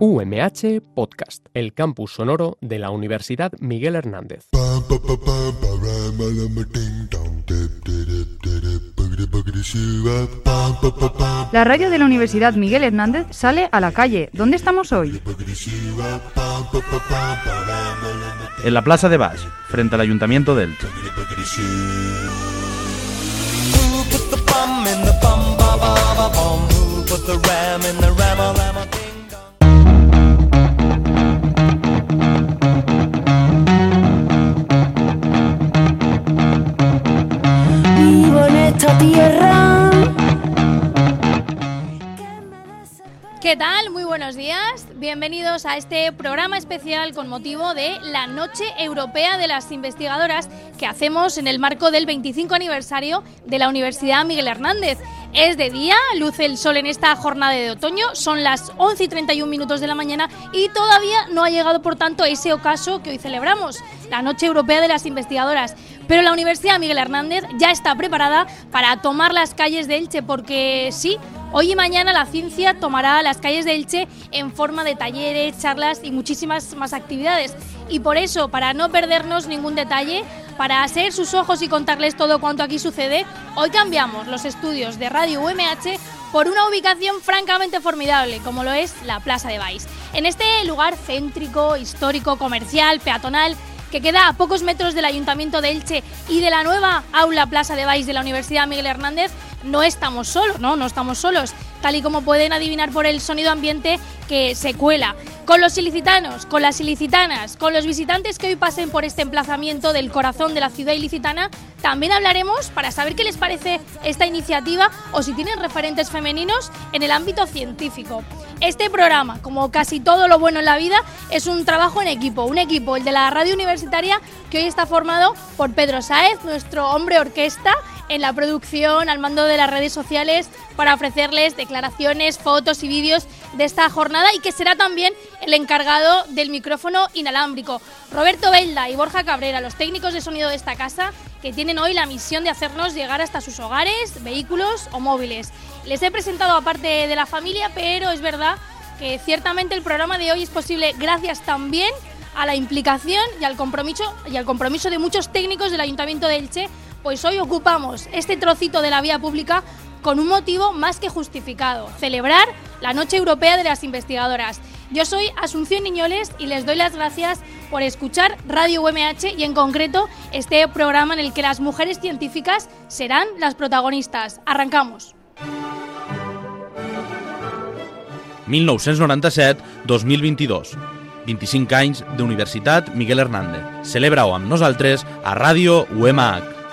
UMH Podcast, el campus sonoro de la Universidad Miguel Hernández. La radio de la Universidad Miguel Hernández sale a la calle. ¿Dónde estamos hoy? En la Plaza de Baix, frente al Ayuntamiento de Elche. Vivo en esta tierra. ¿Qué tal? Muy buenos días. Bienvenidos a este programa especial con motivo de la Noche Europea de las Investigadoras que hacemos en el marco del 25 aniversario de la Universidad Miguel Hernández. Es de día, luce el sol en esta jornada de otoño, son las 11:31 de la mañana y todavía no ha llegado, por tanto, ese ocaso que hoy celebramos, la Noche Europea de las Investigadoras. Pero la Universidad Miguel Hernández ya está preparada para tomar las calles de Elche porque sí, hoy y mañana la ciencia tomará las calles de Elche en forma de talleres, charlas y muchísimas más actividades. Y por eso, para no perdernos ningún detalle, para ser sus ojos y contarles todo cuanto aquí sucede, hoy cambiamos los estudios de Radio UMH por una ubicación francamente formidable, como lo es la Plaza de Baix. En este lugar céntrico, histórico, comercial, peatonal, que queda a pocos metros del Ayuntamiento de Elche y de la nueva aula Plaza de Baix de la Universidad Miguel Hernández, no estamos solos, no estamos solos, tal y como pueden adivinar por el sonido ambiente que se cuela. Con los ilicitanos, con las ilicitanas, con los visitantes que hoy pasen por este emplazamiento del corazón de la ciudad ilicitana, también hablaremos para saber qué les parece esta iniciativa o si tienen referentes femeninos en el ámbito científico. Este programa, como casi todo lo bueno en la vida, es un trabajo en equipo, el de la radio universitaria, que hoy está formado por Pedro Sáez, nuestro hombre orquesta, en la producción, al mando de las redes sociales, para ofrecerles declaraciones, fotos y vídeos de esta jornada y que será también el encargado del micrófono inalámbrico. Roberto Belda y Borja Cabrera, los técnicos de sonido de esta casa, que tienen hoy la misión de hacernos llegar hasta sus hogares, vehículos o móviles. Les he presentado aparte de la familia, pero es verdad que ciertamente el programa de hoy es posible gracias también a la implicación y al compromiso de muchos técnicos del Ayuntamiento de Elche, pues hoy ocupamos este trocito de la vía pública con un motivo más que justificado: celebrar la Noche Europea de las Investigadoras. Yo soy Asunción Niñoles y les doy las gracias por escuchar Radio UMH y en concreto este programa en el que las mujeres científicas serán las protagonistas. Arrancamos. 1997-2022. 25 anys d'Universitat Miguel Hernández. Celebra-ho amb nosaltres a Ràdio UMH.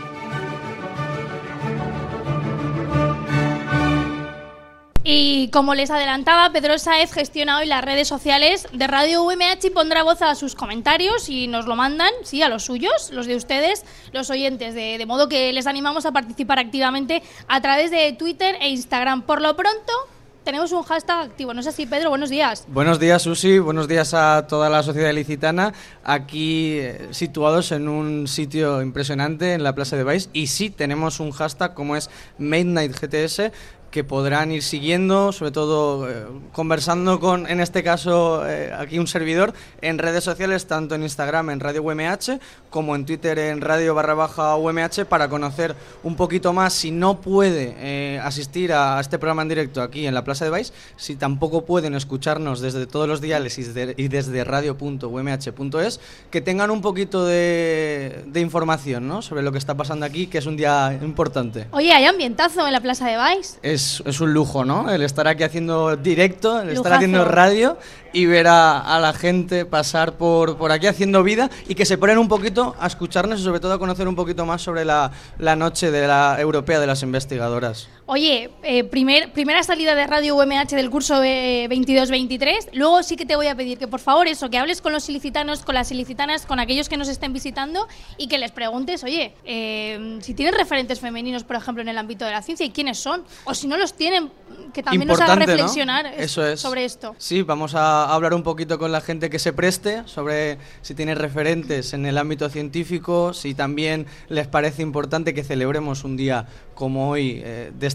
Y como les adelantaba, Pedro Sáez gestiona hoy las redes sociales de Radio UMH y pondrá voz a sus comentarios y nos lo mandan, sí, a los suyos, los de ustedes, los oyentes, de modo que les animamos a participar activamente a través de Twitter e Instagram. Por lo pronto, tenemos un hashtag activo, ¿no es así, Pedro? Buenos días. Buenos días, Susi. Buenos días a toda la sociedad ilicitana, aquí situados en un sitio impresionante en la Plaza de Baix. Y sí, tenemos un hashtag como es MidnightGTS, que podrán ir siguiendo, sobre todo conversando con, en este caso, aquí un servidor, en redes sociales, tanto en Instagram en Radio UMH, como en Twitter en Radio_UMH, para conocer un poquito más. Si no puede asistir a este programa en directo aquí en la Plaza de Baix, si tampoco pueden escucharnos desde todos los diales y desde radio.umh.es, que tengan un poquito de información, ¿no?, sobre lo que está pasando aquí, que es un día importante. Oye, hay ambientazo en la Plaza de Baix. Es un lujo, ¿no?, el estar aquí haciendo directo, el estar haciendo radio y ver a la gente pasar por aquí haciendo vida y que se ponen un poquito a escucharnos y sobre todo a conocer un poquito más sobre la Noche de la Europea de las Investigadoras. Oye, primera salida de Radio UMH del curso 22-23. Luego sí que te voy a pedir que por favor que hables con los ilicitanos, con las ilicitanas, con aquellos que nos estén visitando y que les preguntes, oye, si tienen referentes femeninos, por ejemplo, en el ámbito de la ciencia y quiénes son, o si no los tienen, que también nos haga reflexionar, ¿no?, sobre esto. Sí, vamos a hablar un poquito con la gente que se preste sobre si tiene referentes en el ámbito científico, si también les parece importante que celebremos un día como hoy de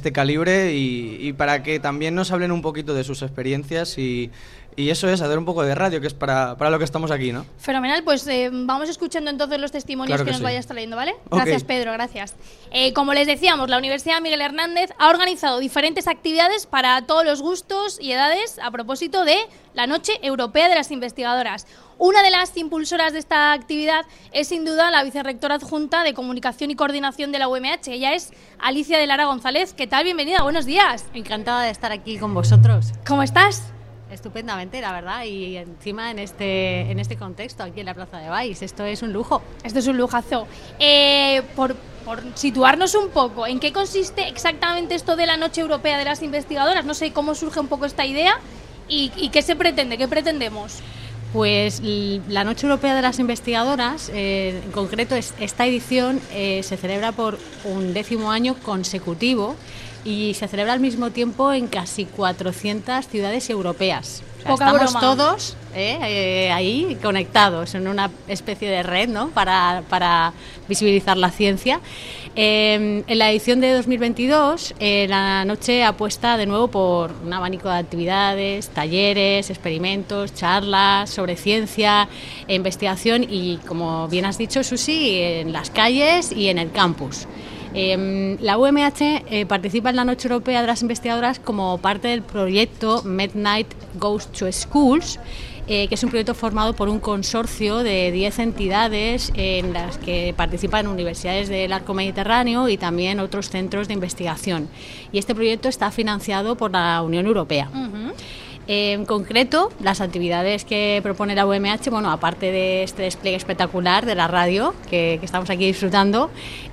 este calibre y para que también nos hablen un poquito de sus experiencias y eso es, hacer un poco de radio, que es para lo que estamos aquí, ¿no? Fenomenal, pues vamos escuchando entonces los testimonios Claro que nos sí. vayas trayendo, ¿vale? Ok. Gracias, Pedro, gracias. Como les decíamos, la Universidad Miguel Hernández ha organizado diferentes actividades para todos los gustos y edades a propósito de la Noche Europea de las Investigadoras. Una de las impulsoras de esta actividad es sin duda la vicerrectora adjunta de Comunicación y Coordinación de la UMH. Ella es Alicia de Lara González. ¿Qué tal? Bienvenida, buenos días. Encantada de estar aquí con vosotros. ¿Cómo estás? Estupendamente, la verdad, y encima en este contexto, aquí en la Plaza de Baix. Esto es un lujo. Esto es un lujazo. Por situarnos un poco, ¿en qué consiste exactamente esto de la Noche Europea de las Investigadoras? No sé cómo surge un poco esta idea y qué se pretende, qué pretendemos. Pues la Noche Europea de las Investigadoras, en concreto esta edición se celebra por 11º año consecutivo y se celebra al mismo tiempo en casi 400 ciudades europeas. O sea, Poca estamos broma. todos ahí conectados en una especie de red, ¿no? para visibilizar la ciencia. En la edición de 2022, la noche apuesta de nuevo por un abanico de actividades, talleres, experimentos, charlas sobre ciencia e investigación y, como bien has dicho, Susi, en las calles y en el campus. La UMH participa en la Noche Europea de las Investigadoras como parte del proyecto Midnight Goes to Schools, que es un proyecto formado por un consorcio de 10 entidades en las que participan universidades del arco mediterráneo y también otros centros de investigación. Y este proyecto está financiado por la Unión Europea. Uh-huh. En concreto, las actividades que propone la UMH, bueno, aparte de este despliegue espectacular de la radio que estamos aquí disfrutando,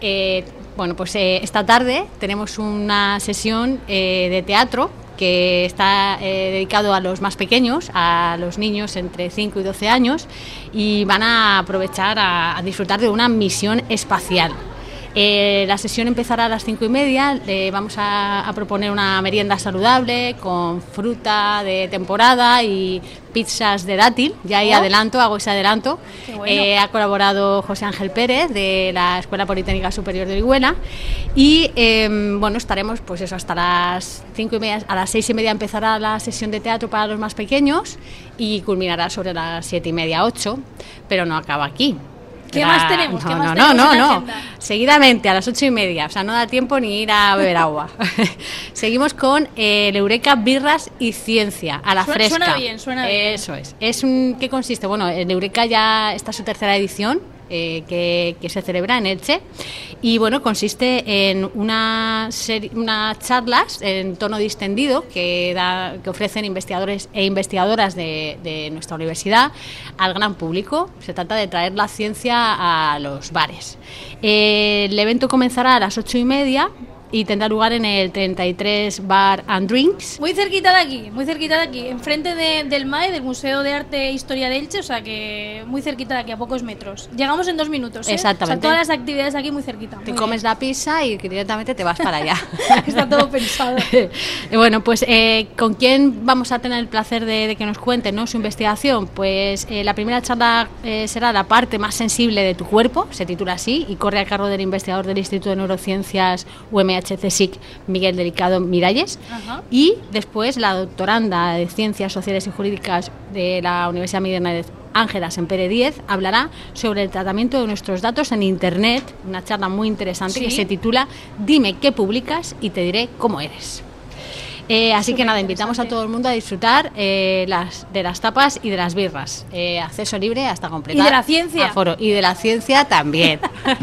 esta tarde tenemos una sesión de teatro que está dedicado a los más pequeños, a los niños entre 5 y 12 años, y van a aprovechar a disfrutar de una misión espacial. La sesión empezará a las 5:30. Vamos a proponer una merienda saludable con fruta de temporada y pizzas de dátil. Ya ahí hago ese adelanto. Qué bueno. Ha colaborado José Ángel Pérez de la Escuela Politécnica Superior de Orihuela y estaremos pues eso hasta las 5:30. A las 6:30 empezará la sesión de teatro para los más pequeños y culminará sobre las 7:30, 8, pero no acaba aquí. ¿Qué más tenemos? ¿Qué más tenemos en la agenda? Seguidamente, a las 8:30, o sea, no da tiempo ni ir a beber agua. Seguimos con el Eureka Birras y Ciencia, a la fresca. Suena bien. Eso es. ¿Qué consiste? Bueno, el Eureka ya está su tercera edición, que se celebra en Elche, y bueno, consiste en unas charlas en tono distendido que ofrecen investigadores e investigadoras de nuestra universidad al gran público. Se trata de traer la ciencia a los bares. El evento comenzará a las 8:30 y tendrá lugar en el 33 Bar and Drinks. Muy cerquita de aquí, enfrente del MAE, del Museo de Arte e Historia de Elche, o sea que muy cerquita de aquí, a pocos metros. Llegamos en 2 minutos, ¿eh? Exactamente. O sea, todas las actividades aquí muy cerquita. Te comes la pizza y directamente te vas para allá. Está todo pensado. Bueno, pues ¿con quién vamos a tener el placer de que nos cuenten, ¿no?, su investigación? Pues la primera charla será la parte más sensible de tu cuerpo, se titula así, y corre a cargo del investigador del Instituto de Neurociencias UMH CSIC, Miguel Delicado Miralles. Ajá. Y después la doctoranda de Ciencias Sociales y Jurídicas de la Universidad Miguel Hernández, Ángela Sempere Díez, hablará sobre el tratamiento de nuestros datos en Internet, una charla muy interesante. ¿Sí?, que se titula Dime qué publicas y te diré cómo eres. Así que nada, invitamos a todo el mundo a disfrutar de las tapas y de las birras. Acceso libre hasta completar. Y de la ciencia. Aforo. Y de la ciencia también.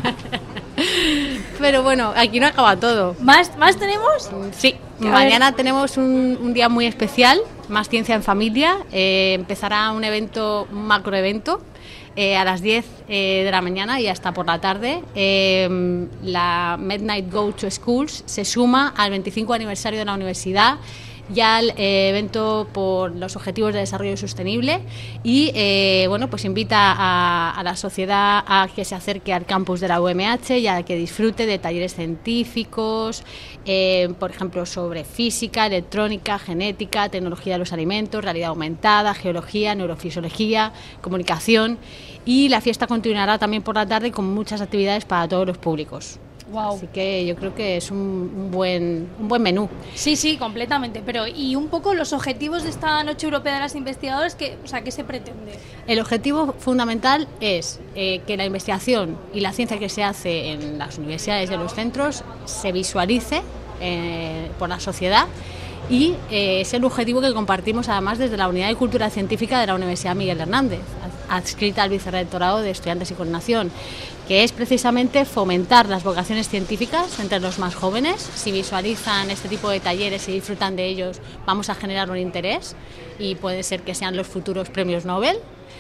Pero bueno, aquí no acaba todo. ¿Más tenemos? Sí, mañana tenemos un día muy especial, Más Ciencia en Familia. Empezará un macroevento a las 10 de la mañana y hasta por la tarde. La Midnight Go to Schools se suma al 25 aniversario de la universidad y al evento por los Objetivos de Desarrollo Sostenible y pues invita a la sociedad a que se acerque al campus de la UMH y a que disfrute de talleres científicos, por ejemplo sobre física, electrónica, genética, tecnología de los alimentos, realidad aumentada, geología, neurofisiología, comunicación, y la fiesta continuará también por la tarde con muchas actividades para todos los públicos. Wow. Así que yo creo que es un buen menú. Sí, completamente. Pero ¿y un poco los objetivos de esta Noche Europea de las Investigadoras? ¿Qué se pretende? El objetivo fundamental es que la investigación y la ciencia que se hace en las universidades y en los centros se visualice por la sociedad, y es el objetivo que compartimos además desde la Unidad de Cultura Científica de la Universidad Miguel Hernández, adscrita al Vicerrectorado de Estudiantes y Coordinación, que es precisamente fomentar las vocaciones científicas entre los más jóvenes. Si visualizan este tipo de talleres y disfrutan de ellos, vamos a generar un interés y puede ser que sean los futuros premios Nobel.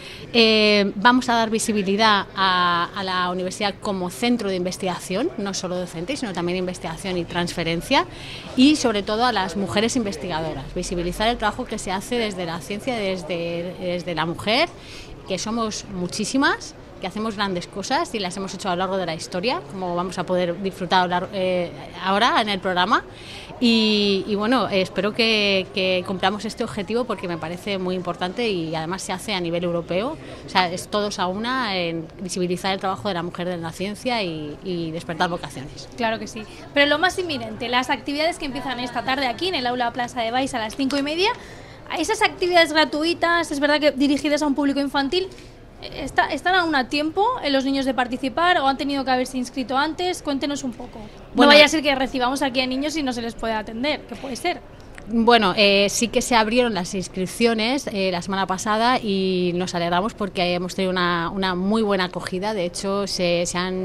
Vamos a dar visibilidad a la universidad como centro de investigación, no solo docente, sino también investigación y transferencia, y sobre todo a las mujeres investigadoras, visibilizar el trabajo que se hace desde la ciencia, desde la mujer, que somos muchísimas, que hacemos grandes cosas y las hemos hecho a lo largo de la historia, como vamos a poder disfrutar ahora en el programa. Y bueno, espero que cumplamos este objetivo, porque me parece muy importante y además se hace a nivel europeo. O sea, es todos a una en visibilizar el trabajo de la mujer en la ciencia y despertar vocaciones. Claro que sí. Pero lo más inminente, las actividades que empiezan esta tarde aquí en el Aula Plaza de Baix a las 5:30, esas actividades gratuitas, es verdad que dirigidas a un público infantil, ¿están aún a tiempo los niños de participar o han tenido que haberse inscrito antes? Cuéntenos un poco. Bueno, no vaya a ser que recibamos aquí a niños y no se les pueda atender, ¿qué puede ser? Bueno, sí que se abrieron las inscripciones la semana pasada y nos alegramos porque hemos tenido una muy buena acogida. De hecho, se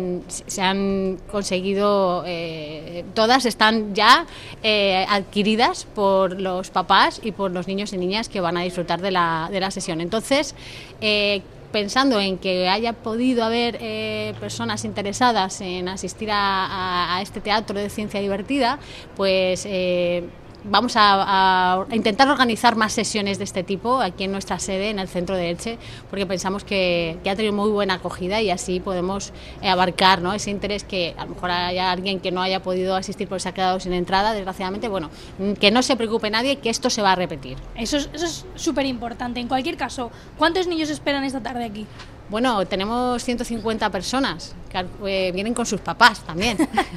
han conseguido, todas están ya adquiridas por los papás y por los niños y niñas que van a disfrutar de la sesión. Entonces, pensando en que haya podido haber personas interesadas en asistir a este teatro de ciencia divertida, pues vamos a intentar organizar más sesiones de este tipo aquí en nuestra sede, en el centro de Elche, porque pensamos que ha tenido muy buena acogida y así podemos abarcar, ¿no?, ese interés que a lo mejor haya alguien que no haya podido asistir porque se ha quedado sin entrada, desgraciadamente. Bueno, que no se preocupe nadie, que esto se va a repetir. Eso es súper importante. En cualquier caso, ¿cuántos niños esperan esta tarde aquí? Bueno, tenemos 150 personas que vienen con sus papás también.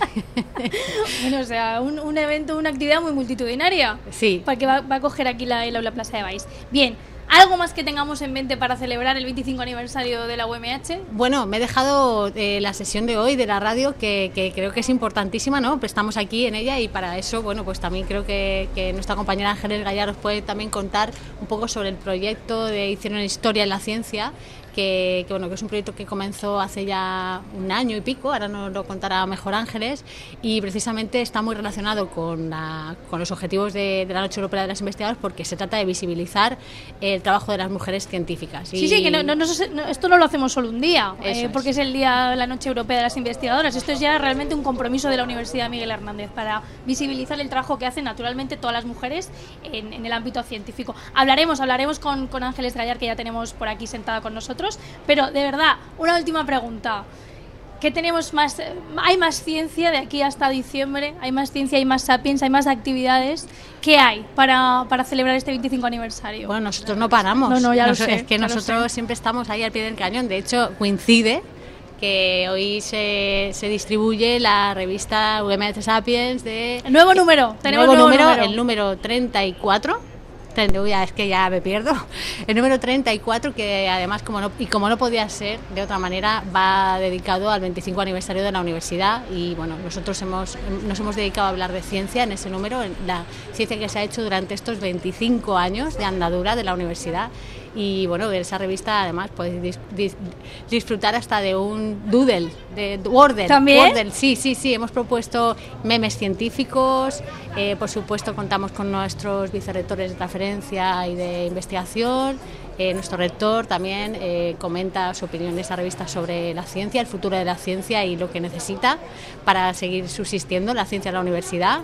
Bueno, o sea, un evento, una actividad muy multitudinaria. Sí. Para que va a coger aquí el Aula Plaza de Baix. Bien, ¿algo más que tengamos en mente para celebrar el 25 aniversario de la UMH? Bueno, me he dejado la sesión de hoy de la radio, que creo que es importantísima, ¿no? Pues estamos aquí en ella y para eso, bueno, pues también creo que nuestra compañera Ángeles Gallar os puede también contar un poco sobre el proyecto de Hicieron Historia en la Ciencia, que es un proyecto que comenzó hace ya un año y pico, ahora nos lo contará mejor Ángeles, y precisamente está muy relacionado con los objetivos de la Noche Europea de las Investigadoras, porque se trata de visibilizar el trabajo de las mujeres científicas. Sí, que esto no lo hacemos solo un día, porque es el día de la Noche Europea de las Investigadoras. Esto es ya realmente un compromiso de la Universidad Miguel Hernández para visibilizar el trabajo que hacen naturalmente todas las mujeres en el ámbito científico. Hablaremos con Ángeles Gallar, que ya tenemos por aquí sentada con nosotros. Pero de verdad, una última pregunta. ¿Qué tenemos más? ¿Hay más ciencia de aquí hasta diciembre? ¿Hay más ciencia, hay más Sapiens, hay más actividades? ¿Qué hay para celebrar este 25 aniversario? Bueno, nosotros no paramos. No, ya lo sé. Es que nosotros siempre estamos ahí al pie del cañón. De hecho, coincide que hoy se distribuye la revista UMH Sapiens de... El nuevo número. Tenemos nuevo número. El número 34. Es que ya me pierdo. El número 34, que además, como no podía ser de otra manera, va dedicado al 25 aniversario de la universidad. Y bueno, nosotros nos hemos dedicado a hablar de ciencia en ese número, en la ciencia que se ha hecho durante estos 25 años de andadura de la universidad. Y bueno, de esa revista además podéis disfrutar hasta de un doodle, de Wordle. ¿También? Wordle, sí, hemos propuesto memes científicos, por supuesto contamos con nuestros vicerrectores de transferencia y de investigación. Nuestro rector también comenta su opinión de esa revista sobre la ciencia, el futuro de la ciencia y lo que necesita para seguir subsistiendo la ciencia en la universidad.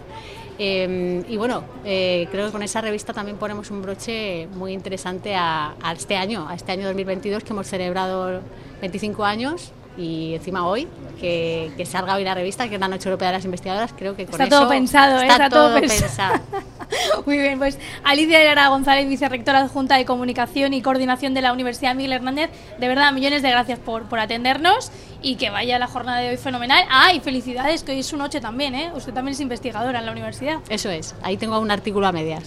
Y bueno, creo que con esa revista también ponemos un broche muy interesante a este año 2022, que hemos celebrado 25 años. Y encima hoy, que salga hoy la revista, que es la Noche Europea de las Investigadoras, creo que con está todo pensado. pensado. Muy bien, pues Alicia Lara González, vicerrectora adjunta de Comunicación y Coordinación de la Universidad Miguel Hernández, de verdad, millones de gracias por atendernos y que vaya la jornada de hoy fenomenal. Ah, y felicidades, que hoy es su noche también, ¿eh? Usted también es investigadora en la universidad. Eso es, ahí tengo un artículo a medias.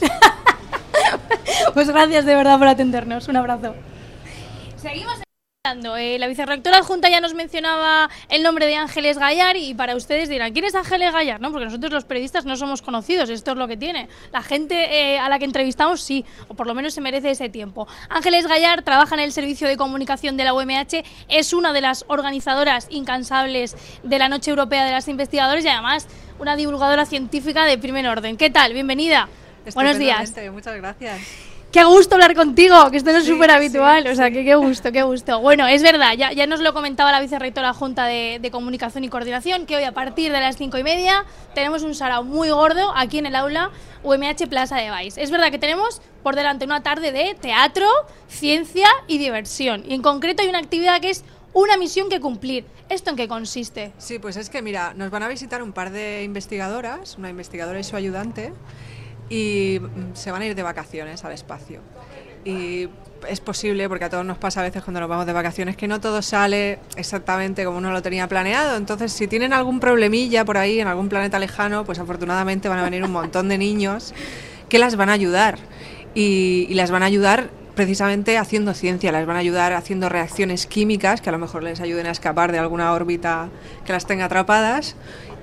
Pues gracias de verdad por atendernos, un abrazo. Seguimos hablando. La vicerrectora adjunta ya nos mencionaba el nombre de Ángeles Gallar y para ustedes dirán, ¿quién es Ángeles Gallar? ¿No? Porque nosotros los periodistas no somos conocidos, esto es lo que tiene. La gente a la que entrevistamos sí, o por lo menos se merece ese tiempo. Ángeles Gallar trabaja en el Servicio de Comunicación de la UMH, es una de las organizadoras incansables de la Noche Europea de las Investigadoras y además una divulgadora científica de primer orden. ¿Qué tal? Bienvenida. Buenos días. Muchas gracias. Qué gusto hablar contigo, que esto no es súper habitual, o sea, que qué gusto. Bueno, es verdad, ya nos lo comentaba la vicerrectora adjunta de Comunicación y Coordinación, que hoy a partir de las 5:30 tenemos un sarao muy gordo aquí en el aula UMH Plaza de Baix. Es verdad que tenemos por delante una tarde de teatro, ciencia y diversión, y en concreto hay una actividad que es una misión que cumplir. ¿Esto en qué consiste? Sí, pues es que mira, nos van a visitar un par de investigadoras, una investigadora y su ayudante, y se van a ir de vacaciones al espacio. Y es posible, porque a todos nos pasa a veces cuando nos vamos de vacaciones, que no todo sale exactamente como uno lo tenía planeado. Entonces, si tienen algún problemilla por ahí en algún planeta lejano, pues afortunadamente van a venir un montón de niños que las van a ayudar. Y las van a ayudar precisamente haciendo ciencia, las van a ayudar haciendo reacciones químicas que a lo mejor les ayuden a escapar de alguna órbita que las tenga atrapadas.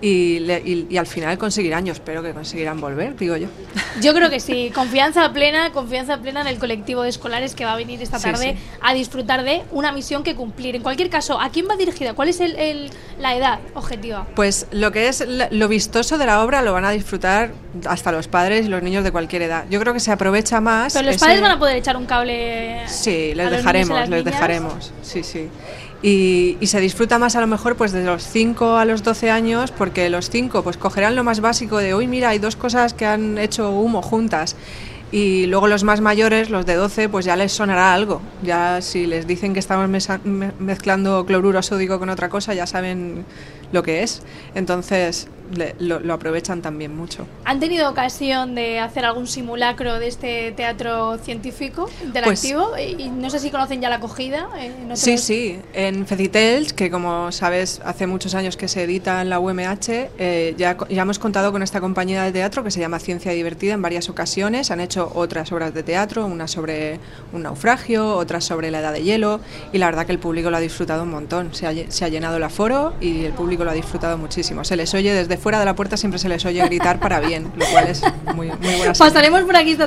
Y al final conseguirán, yo espero que conseguirán volver, digo yo. Yo creo que sí, confianza plena en el colectivo de escolares que va a venir esta tarde a disfrutar de una misión que cumplir. En cualquier caso, ¿a quién va dirigida? ¿Cuál es la edad objetiva? Pues lo que es lo vistoso de la obra lo van a disfrutar hasta los padres y los niños de cualquier edad. Yo creo que se aprovecha más. Pero los padres van a poder echar un cable. Sí, les dejaremos, sí. Y se disfruta más a lo mejor pues de los 5 a los 12 años, porque los 5 pues cogerán lo más básico de hoy mira, hay dos cosas que han hecho humo juntas, y luego los más mayores, los de 12, pues ya les sonará algo, ya si les dicen que estamos mezclando cloruro sódico con otra cosa ya saben lo que es, entonces lo aprovechan también mucho. ¿Han tenido ocasión de hacer algún simulacro de este teatro científico interactivo? Pues, y no sé si conocen ya la acogida. Sí, en Fecitels, que como sabes hace muchos años que se edita en la UMH, ya hemos contado con esta compañía de teatro que se llama Ciencia Divertida en varias ocasiones. Han hecho otras obras de teatro, una sobre un naufragio, otra sobre la edad de hielo, y la verdad que el público lo ha disfrutado un montón. Se ha llenado el aforo y el público lo ha disfrutado muchísimo. Se les oye desde fuera de la puerta, siempre se les oye gritar para bien, lo cual es muy buena. Pasaremos por aquí esta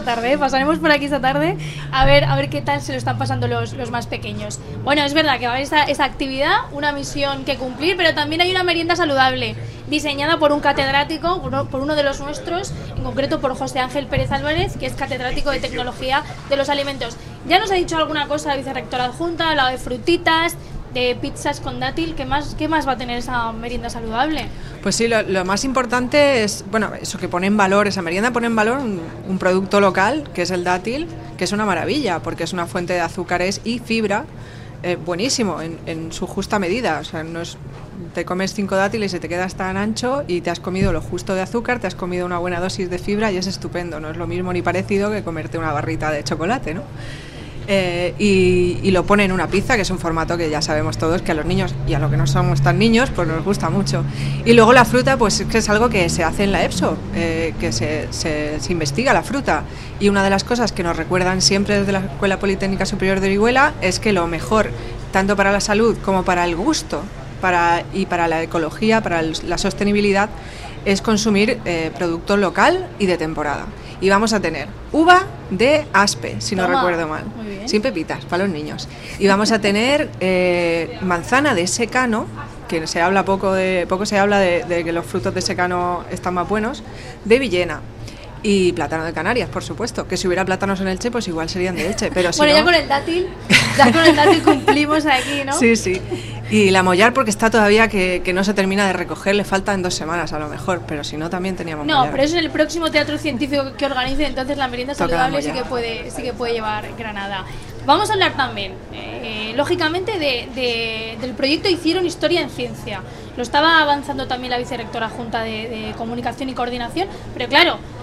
tarde, a ver qué tal se lo están pasando los más pequeños. Bueno, es verdad que va a haber esta actividad, una misión que cumplir, pero también hay una merienda saludable diseñada por un catedrático, por uno de los nuestros, en concreto por José Ángel Pérez Álvarez, que es catedrático de Tecnología de los Alimentos. Ya nos ha dicho alguna cosa la vicerrectora adjunta, ha hablado de frutitas, de pizzas con dátil. ¿Qué más va a tener esa merienda saludable? Pues sí, lo más importante es, bueno, eso que pone en valor, esa merienda pone en valor un producto local, que es el dátil, que es una maravilla, porque es una fuente de azúcares y fibra, buenísimo, en su justa medida. O sea, no es, te comes 5 dátiles y te quedas tan ancho y te has comido lo justo de azúcar, te has comido una buena dosis de fibra y es estupendo. No es lo mismo ni parecido que comerte una barrita de chocolate, ¿no? Y lo pone en una pizza, que es un formato que ya sabemos todos que a los niños y a los que no somos tan niños pues nos gusta mucho. Y luego la fruta, pues que es algo que se hace en la EPSO, que se investiga la fruta, y una de las cosas que nos recuerdan siempre desde la Escuela Politécnica Superior de Orihuela es que lo mejor, tanto para la salud como para el gusto y para la ecología, para la sostenibilidad, es consumir producto local y de temporada. Y vamos a tener uva de Aspe, si no recuerdo mal, sin pepitas, para los niños. Y vamos a tener manzana de secano, que se habla poco se habla de que los frutos de secano están más buenos, de Villena. Y plátano de Canarias, por supuesto, que si hubiera plátanos en Elche, pues igual serían de Elche, pero si bueno, no... ya con el dátil cumplimos aquí, ¿no? Sí. Y la mollar, porque está todavía que no se termina de recoger, le faltan 2 semanas a lo mejor, pero si no también teníamos mollar. No, pero eso en el próximo teatro científico que organice, entonces la merienda saludable sí que puede llevar Granada. Vamos a hablar también, lógicamente, del proyecto Hicieron Historia en Ciencia. Lo estaba avanzando también la vicerrectora adjunta de Comunicación y Coordinación, pero claro,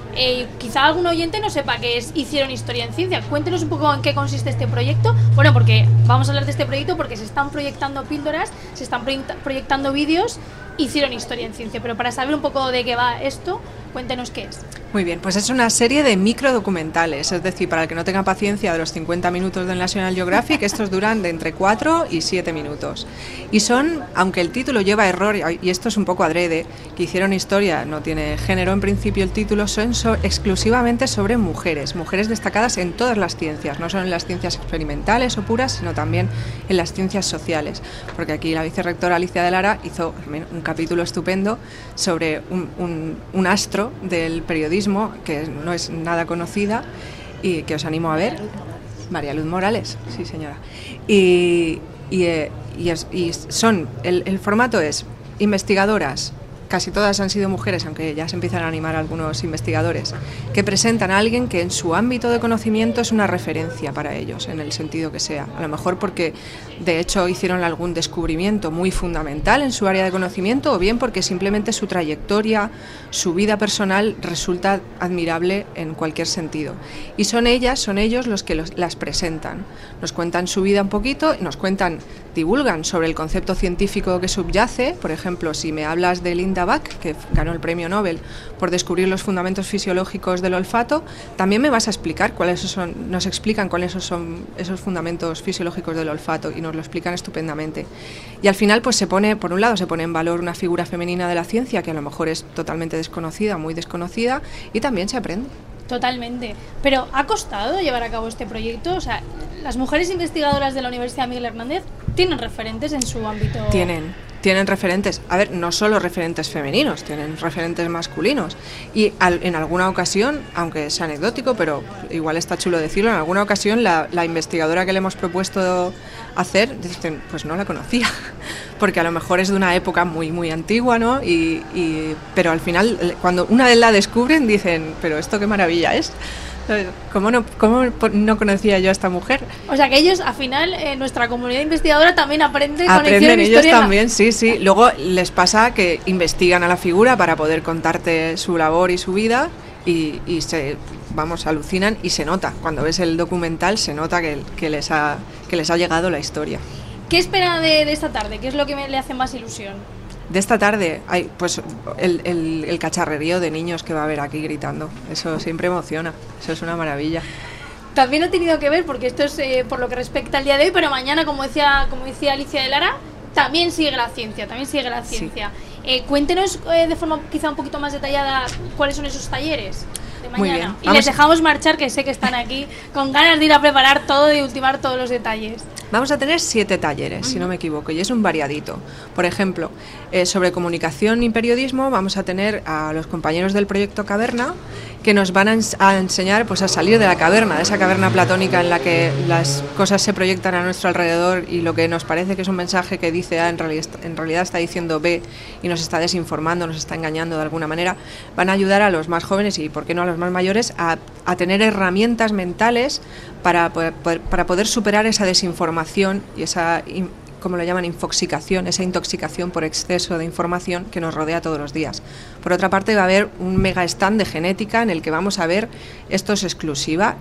Quizá algún oyente no sepa qué es Hicieron Historia en Ciencia. Cuéntenos un poco en qué consiste este proyecto. Bueno, porque vamos a hablar de este proyecto porque se están proyectando píldoras, se están proyectando vídeos. Hicieron Historia en Ciencia, pero para saber un poco de qué va esto, cuéntenos qué es. Muy bien, pues es una serie de microdocumentales, es decir, para el que no tenga paciencia de los 50 minutos del National Geographic, estos duran de entre 4 y 7 minutos. Y son, aunque el título lleva error, y esto es un poco adrede, que Hicieron Historia no tiene género en principio el título, son exclusivamente sobre mujeres destacadas en todas las ciencias, no solo en las ciencias experimentales o puras, sino también en las ciencias sociales, porque aquí la vicerrectora Alicia de Lara hizo un capítulo estupendo sobre un astro del periodismo que no es nada conocida y que os animo a ver, María Luz Morales, sí señora. Y son, el formato es investigadoras, casi todas han sido mujeres, aunque ya se empiezan a animar algunos investigadores, que presentan a alguien que en su ámbito de conocimiento es una referencia para ellos, en el sentido que sea. A lo mejor porque de hecho hicieron algún descubrimiento muy fundamental en su área de conocimiento, o bien porque simplemente su trayectoria, su vida personal resulta admirable en cualquier sentido. Y son ellos los que las presentan. Nos cuentan su vida un poquito, divulgan sobre el concepto científico que subyace. Por ejemplo, si me hablas de Linda Bach, que ganó el premio Nobel por descubrir los fundamentos fisiológicos del olfato, también me vas a explicar nos explican cuáles son esos fundamentos fisiológicos del olfato, y nos lo explican estupendamente. Y al final, pues por un lado se pone en valor una figura femenina de la ciencia que a lo mejor es totalmente desconocida, muy desconocida, y también se aprende. Totalmente. Pero ¿ha costado llevar a cabo este proyecto? O sea, las mujeres investigadoras de la Universidad Miguel Hernández tienen referentes en su ámbito. Tienen referentes, a ver, no solo referentes femeninos, tienen referentes masculinos. Y en alguna ocasión, aunque es anecdótico, pero igual está chulo decirlo, en alguna ocasión la investigadora que le hemos propuesto hacer, dicen, pues no la conocía, porque a lo mejor es de una época muy, muy antigua, ¿no? Pero al final, cuando una vez la descubren, dicen, pero esto qué maravilla es. ¿Cómo no conocía yo a esta mujer? O sea que ellos, al final, nuestra comunidad investigadora también aprenden ellos historia. También, sí. Luego les pasa que investigan a la figura para poder contarte su labor y su vida y alucinan, y se nota. Cuando ves el documental se nota que les ha llegado la historia. ¿Qué espera de esta tarde? ¿Qué es lo que le hace más ilusión? De esta tarde hay pues el cacharrerío de niños que va a haber aquí gritando. Eso siempre emociona, eso es una maravilla. También ha tenido que ver, porque esto es por lo que respecta al día de hoy, pero mañana, como decía Alicia de Lara, también sigue la ciencia. Sí. Cuéntenos de forma quizá un poquito más detallada cuáles son esos talleres de mañana. Muy bien. Y les dejamos marchar, que sé que están aquí con ganas de ir a preparar todo y ultimar todos los detalles. Vamos a tener 7 talleres, si no me equivoco, y es un variadito. Por ejemplo, sobre comunicación y periodismo vamos a tener a los compañeros del proyecto Caverna, que nos van a enseñar pues a salir de la caverna, de esa caverna platónica en la que las cosas se proyectan a nuestro alrededor y lo que nos parece que es un mensaje que dice A en realidad está diciendo B y nos está desinformando, nos está engañando de alguna manera. Van a ayudar a los más jóvenes y, por qué no, a los más mayores a tener herramientas mentales para poder superar esa desinformación y esa, como lo llaman, infoxicación, esa intoxicación por exceso de información que nos rodea todos los días. Por otra parte, va a haber un mega stand de genética en el que vamos a ver, esto es exclusiva,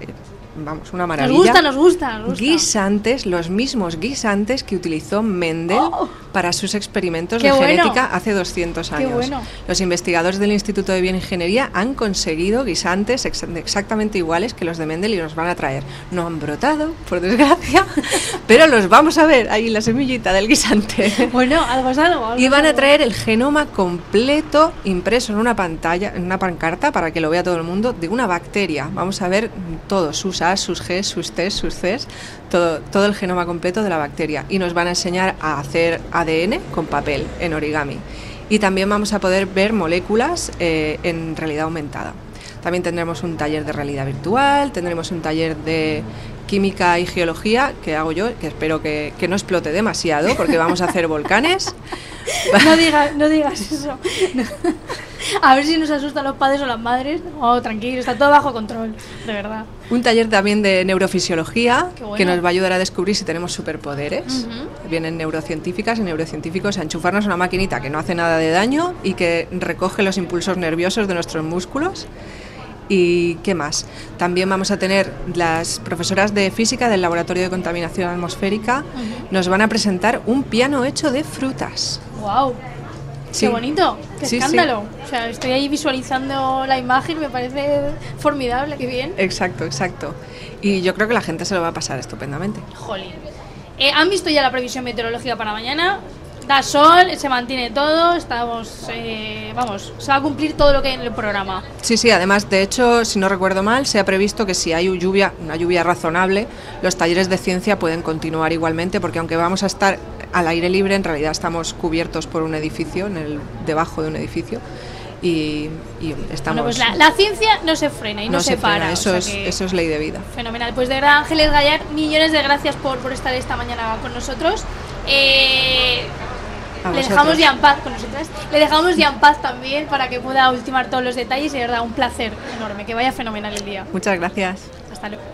una maravilla. Nos gusta. Guisantes, los mismos guisantes que utilizó Mendel para sus experimentos de genética hace 200 años. Qué bueno. Los investigadores del Instituto de Bioingeniería han conseguido guisantes exactamente iguales que los de Mendel y los van a traer. No han brotado, por desgracia, pero los vamos a ver ahí, la semillita del guisante. Bueno, algo es algo. Y van a traer el genoma completo impreso en una pantalla, en una pancarta, para que lo vea todo el mundo, de una bacteria. Vamos a ver todos sus A, sus G, sus T, sus Cs, todo el genoma completo de la bacteria, y nos van a enseñar a hacer ADN con papel en origami, y también vamos a poder ver moléculas en realidad aumentada. También tendremos un taller de realidad virtual, tendremos un taller de química y geología que hago yo, que espero que no explote demasiado porque vamos a hacer volcanes. No digas eso. No. A ver si nos asustan los padres o las madres. Tranquilo, está todo bajo control, de verdad. Un taller también de neurofisiología, bueno, que nos va a ayudar a descubrir si tenemos superpoderes. Vienen neurocientíficas y neurocientíficos a enchufarnos una maquinita que no hace nada de daño y que recoge los impulsos nerviosos de nuestros músculos. ¿Y qué más? También vamos a tener las profesoras de física del Laboratorio de Contaminación Atmosférica. Nos van a presentar un piano hecho de frutas. ¡Wow! Sí. ¡Qué bonito! ¡Qué Sí, escándalo! Sí. O sea, estoy ahí visualizando la imagen, me parece formidable, qué bien. Exacto, exacto. Y yo creo que la gente se lo va a pasar estupendamente. Jolín. ¿Han visto ya la previsión meteorológica para mañana? Da sol, se mantiene todo, estamos, se va a cumplir todo lo que hay en el programa. Sí, además, de hecho, si no recuerdo mal, se ha previsto que si hay una lluvia razonable, los talleres de ciencia pueden continuar igualmente, porque aunque vamos a estar al aire libre, en realidad estamos cubiertos por un edificio, debajo de un edificio, y estamos... Bueno, pues la ciencia no se frena y no se para. Frena, eso es ley de vida. Fenomenal. Pues de verdad, Ángeles Gallar, millones de gracias por estar esta mañana con nosotros. Le dejamos ya en paz con nosotras. Le dejamos ya en paz también para que pueda ultimar todos los detalles. Y de verdad, un placer enorme. Que vaya fenomenal el día. Muchas gracias. Hasta luego.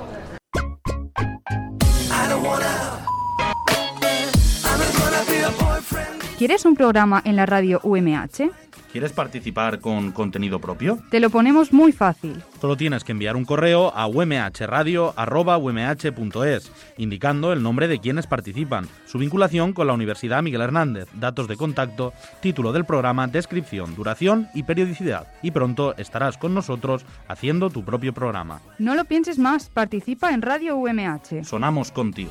¿Quieres un programa en la radio UMH? ¿Quieres participar con contenido propio? Te lo ponemos muy fácil. Solo tienes que enviar un correo a umhradio@umh.es, indicando el nombre de quienes participan, su vinculación con la Universidad Miguel Hernández, datos de contacto, título del programa, descripción, duración y periodicidad. Y pronto estarás con nosotros haciendo tu propio programa. No lo pienses más, participa en Radio UMH. Sonamos contigo.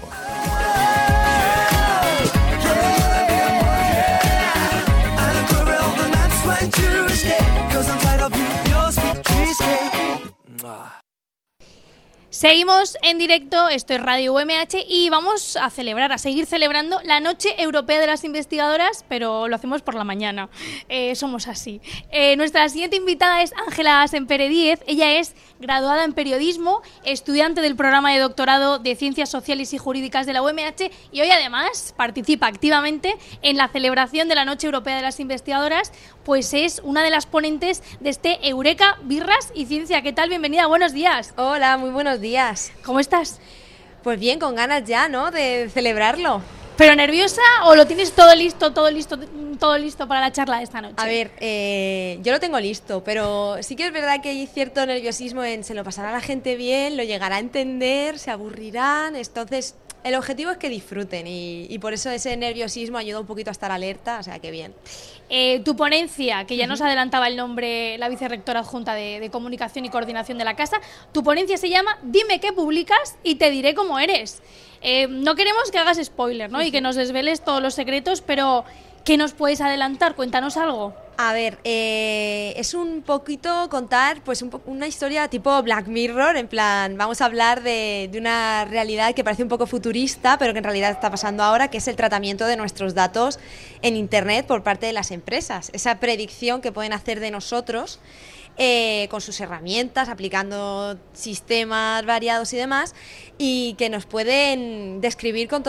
Seguimos en directo, esto es Radio UMH y vamos a seguir celebrando la Noche Europea de las Investigadoras, pero lo hacemos por la mañana, somos así. Nuestra siguiente invitada es Ángela Sempere Díez, ella es graduada en periodismo, estudiante del programa de doctorado de Ciencias Sociales y Jurídicas de la UMH y hoy además participa activamente en la celebración de la Noche Europea de las Investigadoras, pues es una de las ponentes de este Eureka, Birras y Ciencia. ¿Qué tal? Bienvenida, buenos días. Hola, muy buenos días. ¿Cómo estás? Pues bien, con ganas ya, ¿no?, de celebrarlo. ¿Pero nerviosa o lo tienes todo listo para la charla de esta noche? A ver, yo lo tengo listo, pero sí que es verdad que hay cierto nerviosismo en se lo pasará la gente bien, lo llegará a entender, se aburrirán, entonces el objetivo es que disfruten y por eso ese nerviosismo ayuda un poquito a estar alerta, o sea que bien. Tu ponencia, que ya nos adelantaba el nombre la vicerrectora adjunta de Comunicación y Coordinación de la Casa, tu ponencia se llama Dime qué publicas y te diré cómo eres. No queremos que hagas spoiler, ¿no? Y que nos desveles todos los secretos, pero ¿qué nos puedes adelantar? Cuéntanos algo. A ver, es un poquito contar pues una historia tipo Black Mirror, en plan, vamos a hablar de una realidad que parece un poco futurista, pero que en realidad está pasando ahora, que es el tratamiento de nuestros datos en Internet por parte de las empresas. Esa predicción que pueden hacer de nosotros con sus herramientas, aplicando sistemas variados y demás, y que nos pueden describir con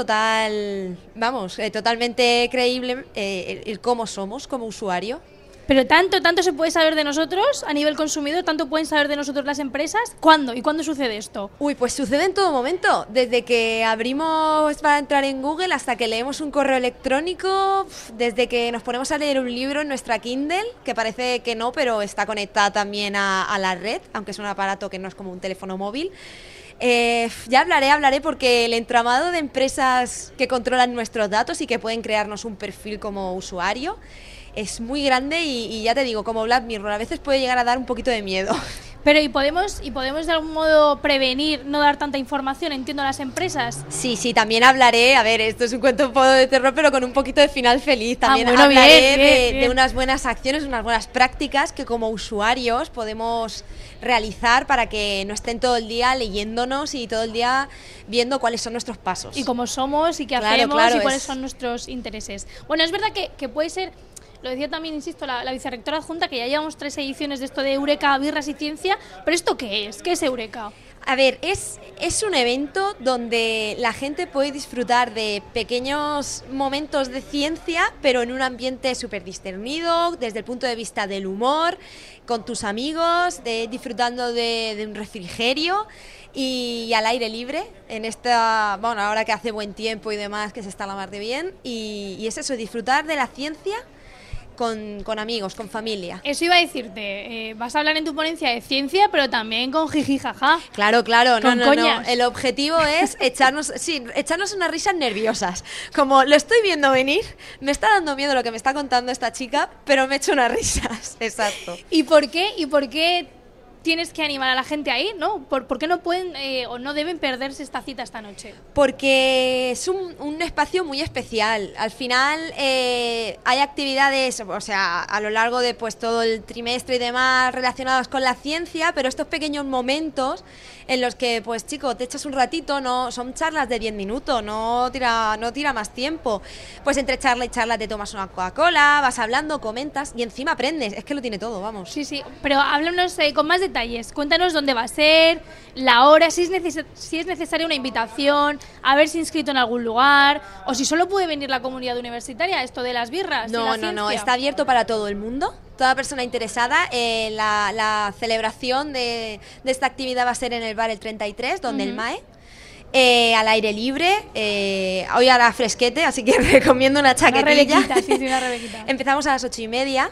totalmente creíble el cómo somos como usuario. Pero tanto se puede saber de nosotros a nivel consumidor, tanto pueden saber de nosotros las empresas. ¿Cuándo? ¿Y cuándo sucede esto? Uy, pues sucede en todo momento. Desde que abrimos para entrar en Google hasta que leemos un correo electrónico, desde que nos ponemos a leer un libro en nuestra Kindle, que parece que no, pero está conectada también a la red, aunque es un aparato que no es como un teléfono móvil. Ya hablaré porque el entramado de empresas que controlan nuestros datos y que pueden crearnos un perfil como usuario es muy grande y ya te digo, como Black Mirror, a veces puede llegar a dar un poquito de miedo. Pero ¿y podemos de algún modo prevenir no dar tanta información, entiendo, a las empresas? Sí, también hablaré, a ver, esto es un cuento un poco de terror, pero con un poquito de final feliz. También hablaré bien. De unas buenas acciones, unas buenas prácticas que como usuarios podemos realizar para que no estén todo el día leyéndonos y todo el día viendo cuáles son nuestros pasos. Y cómo somos y qué hacemos y cuáles son nuestros intereses. Bueno, es verdad que puede ser... Lo decía también, insisto, la vicerrectora adjunta, que ya llevamos 3 ediciones de esto de Eureka, Birras y Ciencia, pero ¿esto qué es? ¿Qué es Eureka? A ver, es un evento donde la gente puede disfrutar de pequeños momentos de ciencia, pero en un ambiente súper discernido, desde el punto de vista del humor, con tus amigos, disfrutando de un refrigerio y al aire libre, en ahora que hace buen tiempo y demás, que se está la mar de bien, y es eso, disfrutar de la ciencia con amigos, con familia. Eso iba a decirte, vas a hablar en tu ponencia de ciencia, pero también con jiji jaja. Claro, Con coñas. El objetivo es echarnos unas risas nerviosas. Como lo estoy viendo venir, me está dando miedo lo que me está contando esta chica, pero me echo unas risas. Exacto. ¿Y por qué tienes que animar a la gente a ir, ¿no? ¿Por qué no pueden o no deben perderse esta cita esta noche? Porque es un espacio muy especial. Al final hay actividades, o sea, a lo largo de pues todo el trimestre y demás relacionadas con la ciencia, pero estos pequeños momentos en los que, pues chico, te echas un ratito, no son charlas de 10 minutos, no tira más tiempo. Pues entre charla y charla te tomas una Coca-Cola, vas hablando, comentas y encima aprendes. Es que lo tiene todo, vamos. Sí, pero háblanos con más detalles. Cuéntanos dónde va a ser, la hora, si es necesaria una invitación, haberse inscrito en algún lugar, o si solo puede venir la comunidad universitaria, esto de las birras. No, está abierto para todo el mundo. Toda persona interesada, la celebración de esta actividad va a ser en el bar El 33, donde el MAE, al aire libre, hoy hará fresquete, así que recomiendo una chaquetilla. Una rebequita. Empezamos a las 8:30.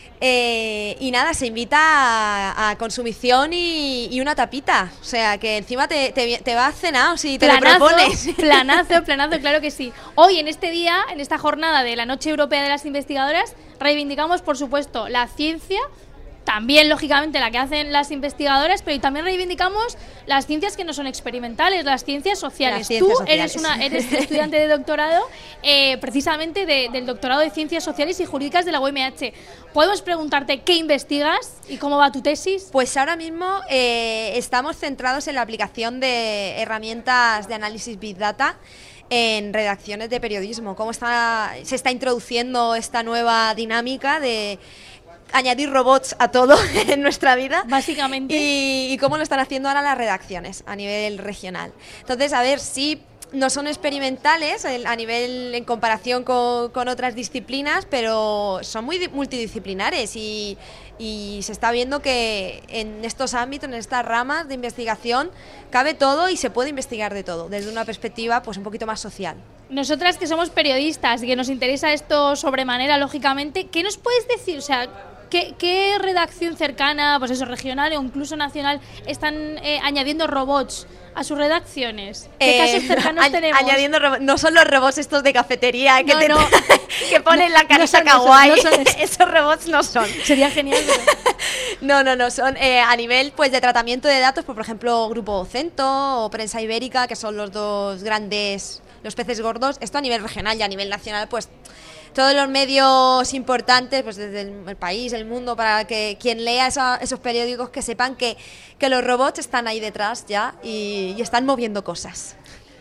Y nada, se invita a consumición y una tapita. O sea, que encima te vas cenado si te lo propones. Planazo, claro que sí. Hoy, en este día, en esta jornada de la Noche Europea de las Investigadoras, reivindicamos, por supuesto, la ciencia, también, lógicamente, la que hacen las investigadoras, pero también reivindicamos las ciencias que no son experimentales, las ciencias sociales. Tú eres estudiante de doctorado, precisamente del doctorado de Ciencias Sociales y Jurídicas de la UMH. ¿Podemos preguntarte qué investigas y cómo va tu tesis? Pues ahora mismo estamos centrados en la aplicación de herramientas de análisis Big Data en redacciones de periodismo. Cómo se está introduciendo esta nueva dinámica de añadir robots a todo en nuestra vida, básicamente, y cómo lo están haciendo ahora las redacciones a nivel regional. Entonces, a ver si no son experimentales a nivel en comparación con otras disciplinas, pero son muy multidisciplinares y se está viendo que en estos ámbitos, en estas ramas de investigación, cabe todo y se puede investigar de todo, desde una perspectiva pues un poquito más social. Nosotras que somos periodistas y que nos interesa esto sobremanera, lógicamente, ¿qué nos puedes decir? O sea, ¿qué redacción cercana, pues eso, regional o incluso nacional, están añadiendo robots a sus redacciones? ¿Qué casos cercanos tenemos? Añadiendo robots, no son los robots estos de cafetería que ponen la carita kawaii. Esos robots no son. Sería genial. Pero... No, son a nivel pues de tratamiento de datos, por ejemplo, Grupo Vocento o Prensa Ibérica, que son los dos grandes, los peces gordos. Esto a nivel regional y a nivel nacional, pues todos los medios importantes, pues desde el país, el mundo, para que quien lea esos periódicos que sepan que los robots están ahí detrás ya y están moviendo cosas.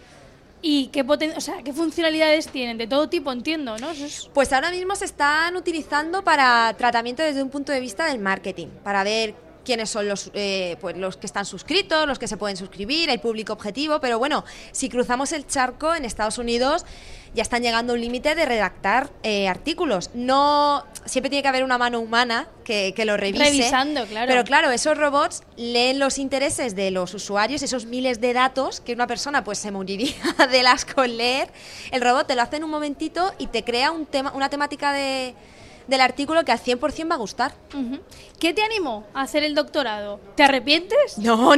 ¿Y qué funcionalidades tienen? De todo tipo, entiendo, ¿no? Pues ahora mismo se están utilizando para tratamiento desde un punto de vista del marketing, para ver quiénes son los que están suscritos, los que se pueden suscribir, el público objetivo, pero bueno, si cruzamos el charco en Estados Unidos ya están llegando a un límite de redactar artículos. No, siempre tiene que haber una mano humana que lo revise. Revisando, claro. Pero claro, esos robots leen los intereses de los usuarios, esos miles de datos que una persona pues se moriría del asco en leer. El robot te lo hace en un momentito y te crea una temática del artículo que al 100% va a gustar. Uh-huh. ¿Qué te animó a hacer el doctorado? ¿Te arrepientes? No,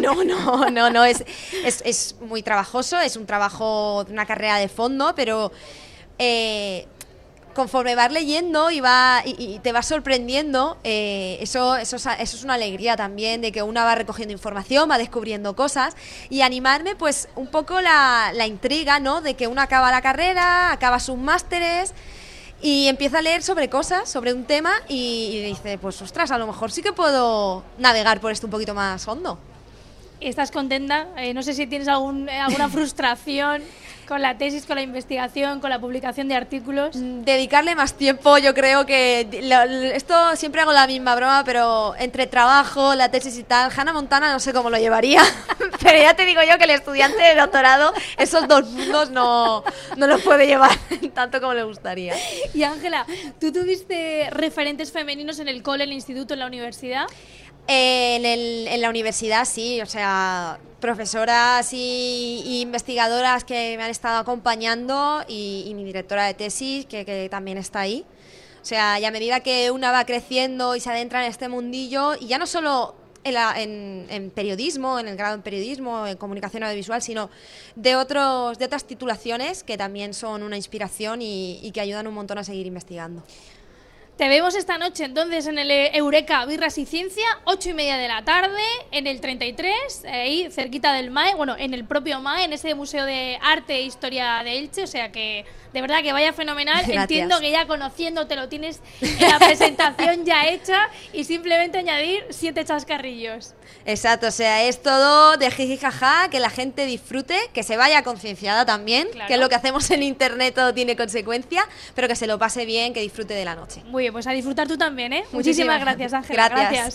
es muy trabajoso, es un trabajo, una carrera de fondo, pero conforme vas leyendo y te vas sorprendiendo, eso es una alegría también, de que una va recogiendo información, va descubriendo cosas, y animarme pues un poco la intriga, ¿no? De que uno acaba la carrera, acaba sus másteres y empieza a leer sobre cosas, sobre un tema y dice, pues ostras, a lo mejor sí que puedo navegar por esto un poquito más hondo. ¿Estás contenta? No sé si tienes alguna frustración con la tesis, con la investigación, con la publicación de artículos. Dedicarle más tiempo, yo creo que esto siempre hago la misma broma, pero entre trabajo, la tesis y tal, Hannah Montana no sé cómo lo llevaría, pero ya te digo yo que el estudiante de doctorado esos dos mundos no los puede llevar tanto como le gustaría. Y Ángela, ¿tú tuviste referentes femeninos en el cole, en el instituto, en la universidad? En la universidad sí, o sea, profesoras y investigadoras que me han estado acompañando y mi directora de tesis que también está ahí. O sea, y a medida que una va creciendo y se adentra en este mundillo, y ya no solo en periodismo, en el grado en periodismo, en comunicación audiovisual, sino de otras titulaciones que también son una inspiración y que ayudan un montón a seguir investigando. Te vemos esta noche entonces en el Eureka Birras y Ciencia, 8:30 de la tarde, en el 33, ahí cerquita del MAE, bueno, en el propio MAE, en ese Museo de Arte e Historia de Elche, o sea que de verdad que vaya fenomenal. Gracias. Entiendo que ya conociéndote lo tienes en la presentación ya hecha y simplemente añadir 7 chascarrillos. Exacto, o sea, es todo de jiji jaja, que la gente disfrute, que se vaya concienciada también, Claro. que lo que hacemos en internet todo tiene consecuencia, pero que se lo pase bien, que disfrute de la noche. Muy bien, pues a disfrutar tú también, ¿eh? Muchísimas gracias, Ángela. Gracias.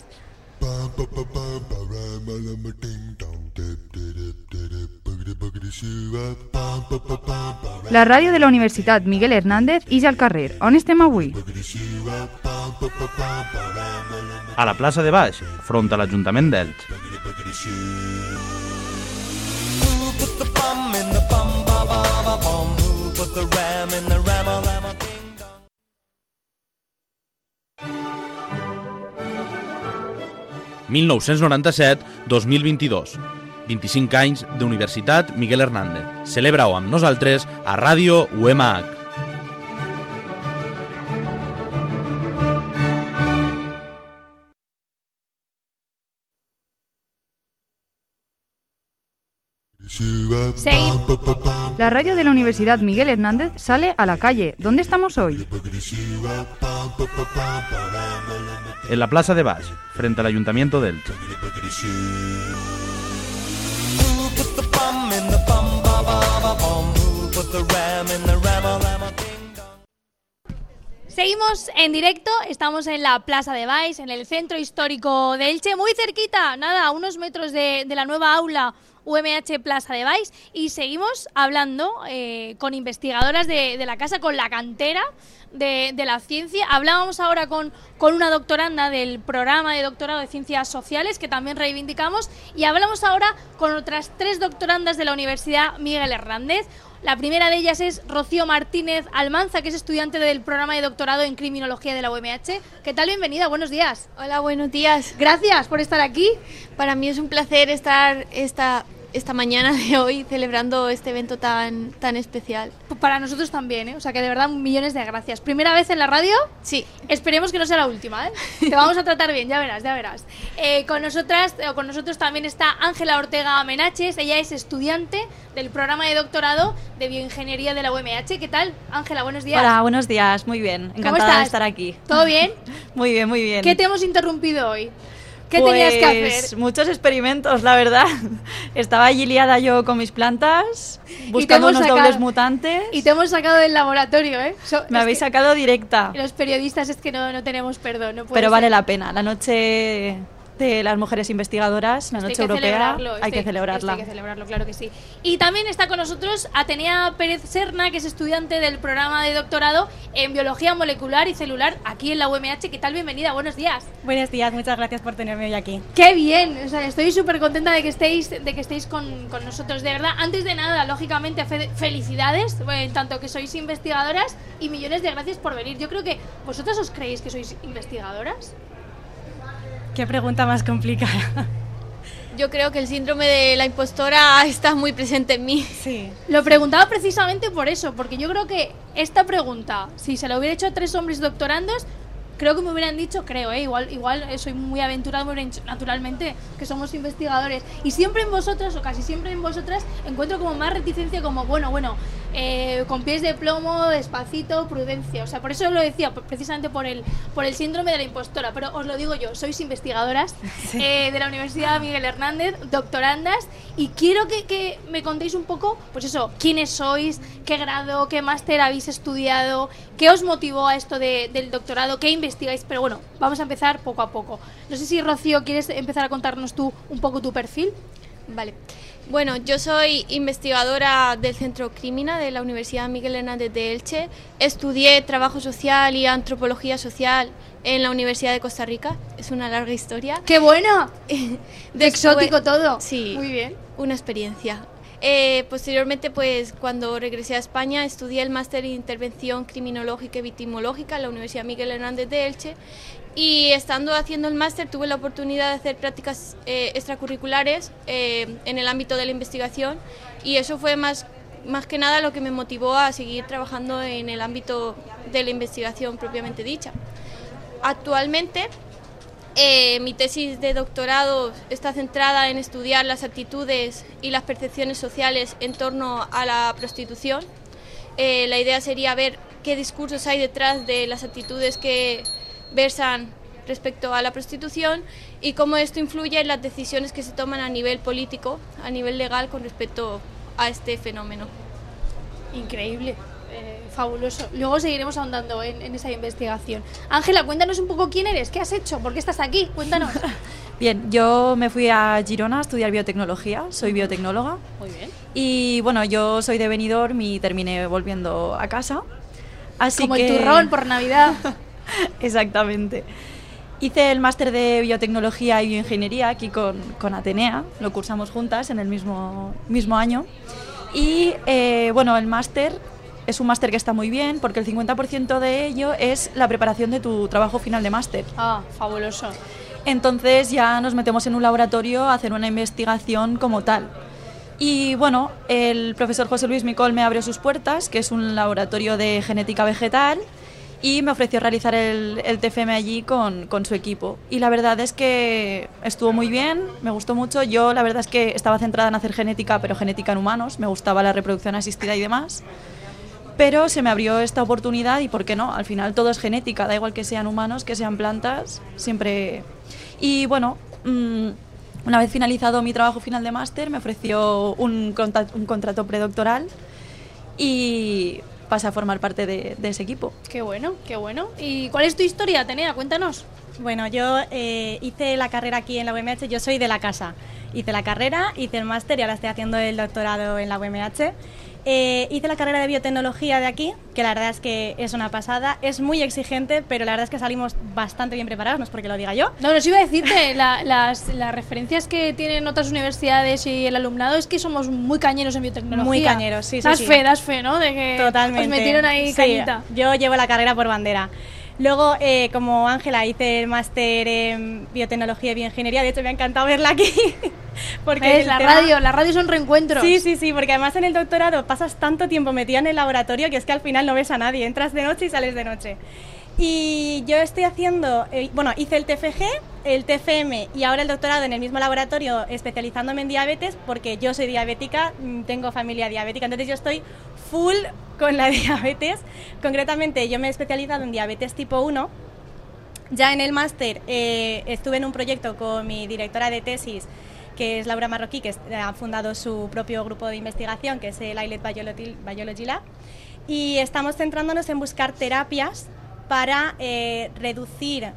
La ràdio de la Universitat Miguel Hernández és al carrer. On estem avui? A la plaça de Baix, front a l'Ajuntament d'Elx. «1997-2022. 25 anys d'Universitat Miguel Hernández. Celebra-ho amb nosaltres a Ràdio UMH». La radio de la Universidad Miguel Hernández sale a la calle. ¿Dónde estamos hoy? En la plaça de Baix, frente al Ayuntamiento de Elche. Seguimos en directo, estamos en la Plaza de Baix, en el centro histórico de Elche, muy cerquita, nada, a unos metros de la nueva aula UMH Plaza de Baix, y seguimos hablando con investigadoras de la casa, con la cantera de la ciencia. Hablábamos ahora con una doctoranda del programa de doctorado de Ciencias Sociales, que también reivindicamos, y hablamos ahora con otras 3 doctorandas de la Universidad Miguel Hernández. La primera de ellas es Rocío Martínez Almanza, que es estudiante del programa de doctorado en Criminología de la UMH. ¿Qué tal? Bienvenida, buenos días. Hola, buenos días. Gracias por estar aquí. Para mí es un placer estar esta mañana de hoy celebrando este evento tan especial. Para nosotros también, ¿eh? O sea que de verdad millones de gracias. ¿Primera vez en la radio? Sí. Esperemos que no sea la última, ¿eh? Te vamos a tratar bien, ya verás, ya verás. Con nosotros también está Ángela Ortega Menaches. Ella es estudiante del programa de doctorado de Bioingeniería de la UMH. ¿Qué tal, Ángela? Buenos días. Hola, buenos días, muy bien. Encantada de estar aquí. ¿Todo bien? Muy bien, muy bien. ¿Qué te hemos interrumpido hoy? ¿Qué pues, tenías que hacer? Muchos experimentos, la verdad. Estaba allí liada yo con mis plantas, buscando unos dobles mutantes. Y te hemos sacado del laboratorio, ¿eh? Me habéis sacado directa. Los periodistas es que no tenemos perdón. No pero vale la pena. La noche de las mujeres investigadoras, la noche europea, hay que celebrarla. Hay que celebrarlo, claro que sí. Y también está con nosotros Atenea Pérez Serna, que es estudiante del programa de doctorado en Biología Molecular y Celular aquí en la UMH. ¿Qué tal? Bienvenida, buenos días. Buenos días, muchas gracias por tenerme hoy aquí. ¡Qué bien! O sea, estoy súper contenta de que estéis con nosotros, de verdad. Antes de nada, lógicamente, felicidades, tanto que sois investigadoras, y millones de gracias por venir. Yo creo que vosotras os creéis que sois investigadoras. Qué pregunta más complicada. Yo creo que el síndrome de la impostora está muy presente en mí. Sí. Lo preguntaba precisamente por eso, porque yo creo que esta pregunta, si se la hubiera hecho a 3 hombres doctorandos, creo que me hubieran dicho, igual soy muy aventurado, me hubieran dicho naturalmente que somos investigadores. Y siempre en vosotras, o casi siempre en vosotras, encuentro como más reticencia, como con pies de plomo, despacito, prudencia. O sea, por eso lo decía, precisamente por el síndrome de la impostora. Pero os lo digo yo, sois investigadoras sí. De la Universidad Miguel Hernández, doctorandas, y quiero que me contéis un poco, pues eso, quiénes sois, qué grado, qué máster habéis estudiado, qué os motivó a esto del doctorado, qué investigáis. Pero bueno, vamos a empezar poco a poco. No sé si, Rocío, ¿quieres empezar a contarnos tú un poco tu perfil? Vale. Bueno, yo soy investigadora del Centro Crímina de la Universidad Miguel Hernández de Elche. Estudié Trabajo Social y Antropología Social en la Universidad de Costa Rica. Es una larga historia. ¡Qué buena! De exótico todo. Sí. Muy bien. Una experiencia. Posteriormente, pues cuando regresé a España, estudié el máster en Intervención Criminológica y Victimológica en la Universidad Miguel Hernández de Elche, y estando haciendo el máster tuve la oportunidad de hacer prácticas extracurriculares en el ámbito de la investigación, y eso fue más que nada lo que me motivó a seguir trabajando en el ámbito de la investigación propiamente dicha. Actualmente, mi tesis de doctorado está centrada en estudiar las actitudes y las percepciones sociales en torno a la prostitución. La idea sería ver qué discursos hay detrás de las actitudes que versan respecto a la prostitución y cómo esto influye en las decisiones que se toman a nivel político, a nivel legal con respecto a este fenómeno. Increíble. Fabuloso. Luego seguiremos ahondando en esa investigación. Ángela, cuéntanos un poco quién eres, qué has hecho, por qué estás aquí, cuéntanos. Bien, yo me fui a Girona a estudiar biotecnología, soy biotecnóloga. Muy bien. Y bueno, yo soy de Benidorm y terminé volviendo a casa. Así como que... el turrón por Navidad. Exactamente. Hice el máster de biotecnología y bioingeniería aquí con Atenea, lo cursamos juntas en el mismo año. Y bueno, el máster es un máster que está muy bien porque el 50% de ello es la preparación de tu trabajo final de máster. Ah, fabuloso. Entonces ya nos metemos en un laboratorio a hacer una investigación como tal. Y bueno, el profesor José Luis Micol me abrió sus puertas, que es un laboratorio de genética vegetal, y me ofreció realizar el TFM allí con su equipo. Y la verdad es que estuvo muy bien, me gustó mucho. Yo la verdad es que estaba centrada en hacer genética, pero genética en humanos, me gustaba la reproducción asistida y demás. Pero se me abrió esta oportunidad y ¿por qué no? Al final todo es genética, da igual que sean humanos, que sean plantas, siempre... Y bueno, una vez finalizado mi trabajo final de máster me ofreció un contrato predoctoral y pasé a formar parte de ese equipo. Qué bueno, qué bueno. ¿Y cuál es tu historia, Atenea? Cuéntanos. Bueno, yo hice la carrera aquí en la UMH, yo soy de la casa. Hice la carrera, hice el máster y ahora estoy haciendo el doctorado en la UMH. Hice la carrera de biotecnología de aquí, que la verdad es que es una pasada, es muy exigente, pero la verdad es que salimos bastante bien preparados, no es porque lo diga yo. No, os iba a decirte, las referencias que tienen otras universidades y el alumnado es que somos muy cañeros en biotecnología. Muy cañeros, sí, sí. Das fe, ¿no? De que totalmente. Os metieron ahí cañita. Yo llevo la carrera por bandera. Luego, como Ángela, hice el máster en biotecnología y bioingeniería. De hecho, me ha encantado verla aquí. Porque la radio son reencuentros. Sí, porque además en el doctorado pasas tanto tiempo metida en el laboratorio que es que al final no ves a nadie. Entras de noche y sales de noche. Y yo estoy haciendo, hice el TFG, el TFM y ahora el doctorado en el mismo laboratorio especializándome en diabetes porque yo soy diabética, tengo familia diabética, entonces yo estoy full con la diabetes. Concretamente yo me he especializado en diabetes tipo 1. Ya en el máster estuve en un proyecto con mi directora de tesis, que es Laura Marroquí, que ha fundado su propio grupo de investigación, que es el Islet Biology Lab, y estamos centrándonos en buscar terapias para reducir,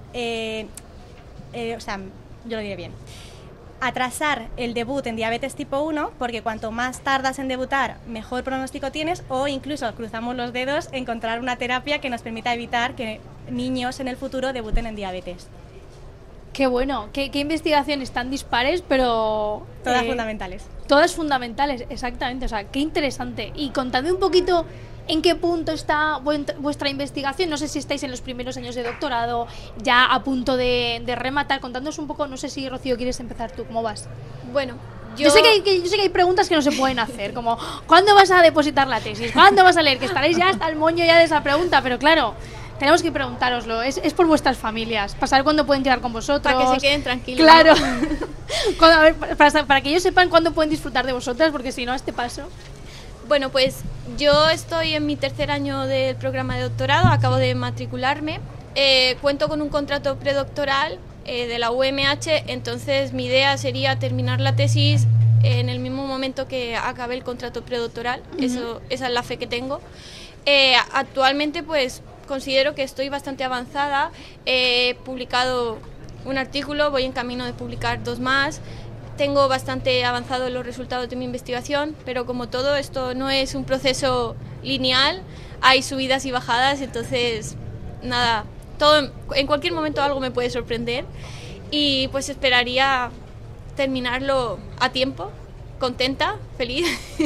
yo lo diré bien, atrasar el debut en diabetes tipo 1, porque cuanto más tardas en debutar, mejor pronóstico tienes, o incluso, cruzamos los dedos, encontrar una terapia que nos permita evitar que niños en el futuro debuten en diabetes. Qué bueno, qué investigaciones tan dispares, pero... Todas fundamentales. Todas fundamentales, exactamente, o sea, qué interesante. Y contadme un poquito en qué punto está vuestra investigación. No sé si estáis en los primeros años de doctorado, ya a punto de rematar. Contándonos un poco, no sé si, Rocío, quieres empezar tú, ¿cómo vas? Bueno, yo sé que hay preguntas que no se pueden hacer, como ¿cuándo vas a depositar la tesis? ¿Cuándo vas a leer? Que estaréis ya hasta el moño ya de esa pregunta, pero claro... Tenemos que preguntároslo, es por vuestras familias, para saber cuándo pueden quedar con vosotros. Para que se queden tranquilos. Claro, a ver, para que ellos sepan cuándo pueden disfrutar de vosotras, porque si no, a este paso... Bueno, pues yo estoy en mi tercer año del programa de doctorado, acabo de matricularme, cuento con un contrato predoctoral de la UMH, entonces mi idea sería terminar la tesis en el mismo momento que acabe el contrato predoctoral, esa es la fe que tengo. Actualmente, pues... considero que estoy bastante avanzada, he publicado un artículo, voy en camino de publicar 2 más, tengo bastante avanzado los resultados de mi investigación, pero como todo esto no es un proceso lineal, hay subidas y bajadas, entonces nada, en cualquier momento algo me puede sorprender y pues esperaría terminarlo a tiempo contenta, feliz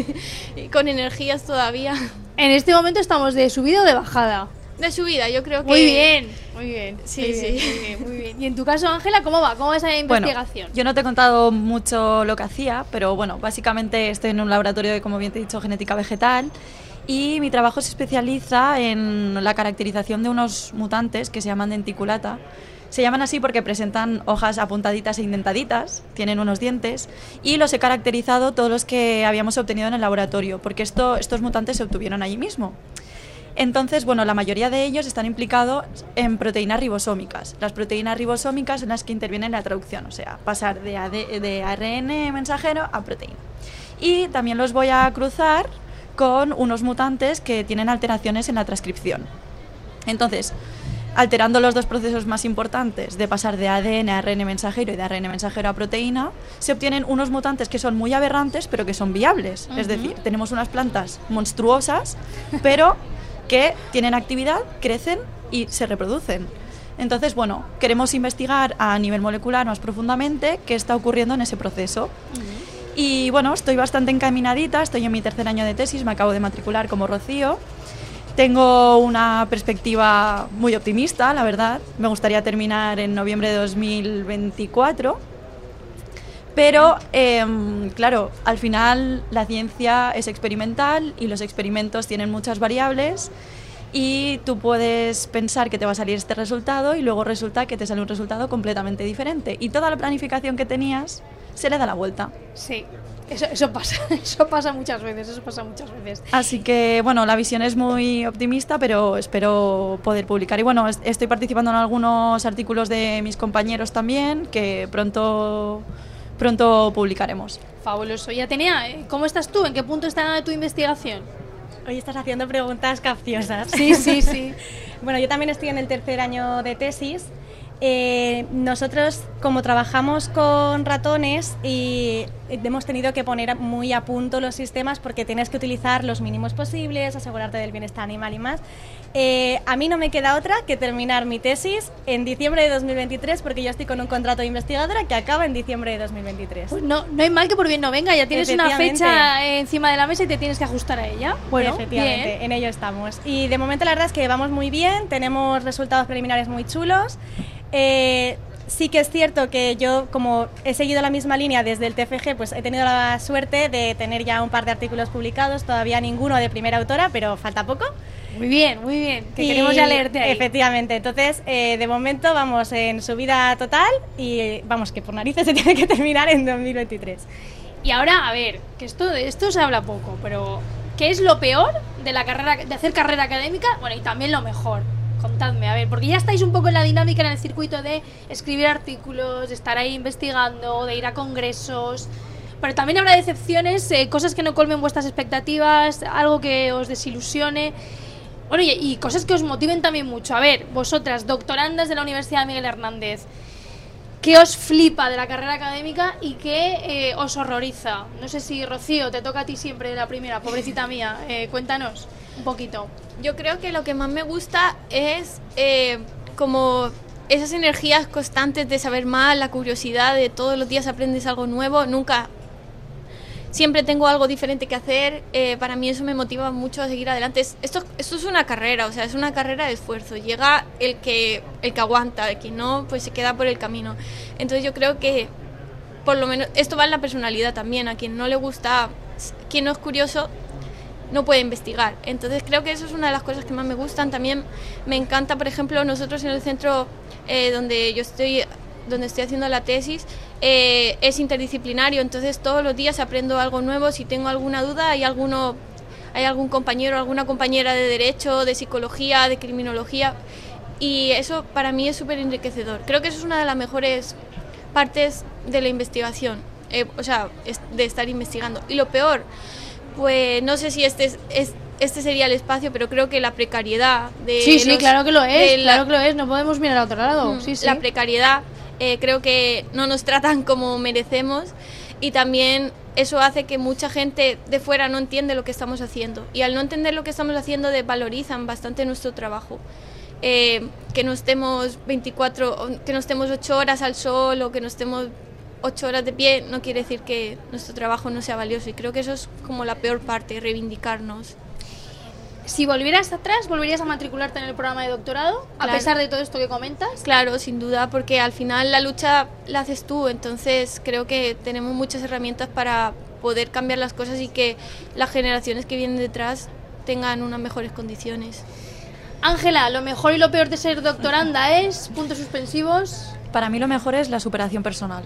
y con energías todavía. En este momento estamos de subida o de bajada. De subida, yo creo que... Muy bien, muy bien. Sí, muy sí. Bien, muy bien, muy bien. Y en tu caso, Ángela, ¿cómo va? ¿Cómo va esa investigación? Bueno, yo no te he contado mucho lo que hacía, pero bueno, básicamente estoy en un laboratorio de, como bien te he dicho, genética vegetal, y mi trabajo se especializa en la caracterización de unos mutantes que se llaman denticulata. Se llaman así porque presentan hojas apuntaditas e indentaditas, tienen unos dientes, y los he caracterizado todos los que habíamos obtenido en el laboratorio, porque estos mutantes se obtuvieron allí mismo. Entonces, bueno, la mayoría de ellos están implicados en proteínas ribosómicas. Las proteínas ribosómicas son las que intervienen en la traducción, o sea, pasar de ARN mensajero a proteína. Y también los voy a cruzar con unos mutantes que tienen alteraciones en la transcripción. Entonces, alterando los dos procesos más importantes de pasar de ADN a ARN mensajero y de ARN mensajero a proteína, se obtienen unos mutantes que son muy aberrantes, pero que son viables. Es decir, tenemos unas plantas monstruosas, pero que tienen actividad, crecen y se reproducen. Entonces, bueno, queremos investigar a nivel molecular más profundamente qué está ocurriendo en ese proceso. Y bueno, estoy bastante encaminadita, estoy en mi tercer año de tesis, me acabo de matricular como Rocío. Tengo una perspectiva muy optimista, la verdad. Me gustaría terminar en noviembre de 2024. Pero, claro, al final la ciencia es experimental y los experimentos tienen muchas variables y tú puedes pensar que te va a salir este resultado y luego resulta que te sale un resultado completamente diferente. Y toda la planificación que tenías se le da la vuelta. Sí. Eso pasa muchas veces, Así que, bueno, la visión es muy optimista, pero espero poder publicar. Y bueno, estoy participando en algunos artículos de mis compañeros también, que pronto publicaremos. Fabuloso. Y Atenea, ¿cómo estás tú? ¿En qué punto está tu investigación? Hoy estás haciendo preguntas capciosas. Sí. Bueno, yo también estoy en el tercer año de tesis. Nosotros, como trabajamos con ratones, y hemos tenido que poner muy a punto los sistemas porque tienes que utilizar los mínimos posibles, asegurarte del bienestar animal y más. A mí no me queda otra que terminar mi tesis en diciembre de 2023 porque yo estoy con un contrato de investigadora que acaba en diciembre de 2023. Pues no hay mal que por bien no venga, ya tienes una fecha encima de la mesa y te tienes que ajustar a ella. Bueno, efectivamente, bien. En ello estamos. Y de momento la verdad es que vamos muy bien, tenemos resultados preliminares muy chulos. Sí que es cierto que yo, como he seguido la misma línea desde el TFG, pues he tenido la suerte de tener ya un par de artículos publicados, todavía ninguno de primera autora, pero falta poco. Muy bien, que queremos ya leerte ahí. Efectivamente, entonces de momento vamos en subida total y vamos, que por narices se tiene que terminar en 2023. Y ahora, a ver, que de esto se habla poco, pero ¿qué es lo peor de la carrera, de hacer carrera académica? Bueno, y también lo mejor. Contadme, a ver, porque ya estáis un poco en la dinámica, en el circuito de escribir artículos, de estar ahí investigando, de ir a congresos, pero también habrá decepciones, cosas que no colmen vuestras expectativas, algo que os desilusione, bueno, y cosas que os motiven también mucho. A ver, vosotras, doctorandas de la Universidad Miguel Hernández, ¿qué os flipa de la carrera académica y qué os horroriza? No sé si, Rocío, te toca a ti siempre la primera, pobrecita mía, cuéntanos un poquito. Yo creo que lo que más me gusta es como esas energías constantes de saber más, la curiosidad de todos los días aprendes algo nuevo, siempre tengo algo diferente que hacer, para mí eso me motiva mucho a seguir adelante. Esto es una carrera, o sea, es una carrera de esfuerzo, llega el que aguanta, el que no, pues se queda por el camino. Entonces yo creo que por lo menos esto va en la personalidad también, a quien no le gusta, quien no es curioso, no puede investigar. Entonces creo que eso es una de las cosas que más me gustan. También me encanta, por ejemplo, nosotros en el centro donde estoy haciendo la tesis, es interdisciplinario, entonces todos los días aprendo algo nuevo. Si tengo alguna duda, hay algún compañero, alguna compañera de derecho, de psicología, de criminología, y eso para mí es súper enriquecedor. Creo que eso es una de las mejores partes de la investigación, o sea, de estar investigando. Y lo peor, pues no sé si este sería el espacio, pero creo que la precariedad de... Sí, claro que lo es, no podemos mirar a otro lado. Sí. La precariedad, creo que no nos tratan como merecemos, y también eso hace que mucha gente de fuera no entiende lo que estamos haciendo, y al no entender lo que estamos haciendo desvalorizan bastante nuestro trabajo. Que no estemos 8 horas al sol, o que no estemos 8 horas de pie no quiere decir que nuestro trabajo no sea valioso, y creo que eso es como la peor parte, reivindicarnos. Si volvieras atrás, ¿volverías a matricularte en el programa de doctorado? Claro. A pesar de todo esto que comentas. Claro, sin duda, porque al final la lucha la haces tú, entonces creo que tenemos muchas herramientas para poder cambiar las cosas y que las generaciones que vienen detrás tengan unas mejores condiciones. Ángela, lo mejor y lo peor de ser doctoranda es, puntos suspensivos. Para mí lo mejor es la superación personal.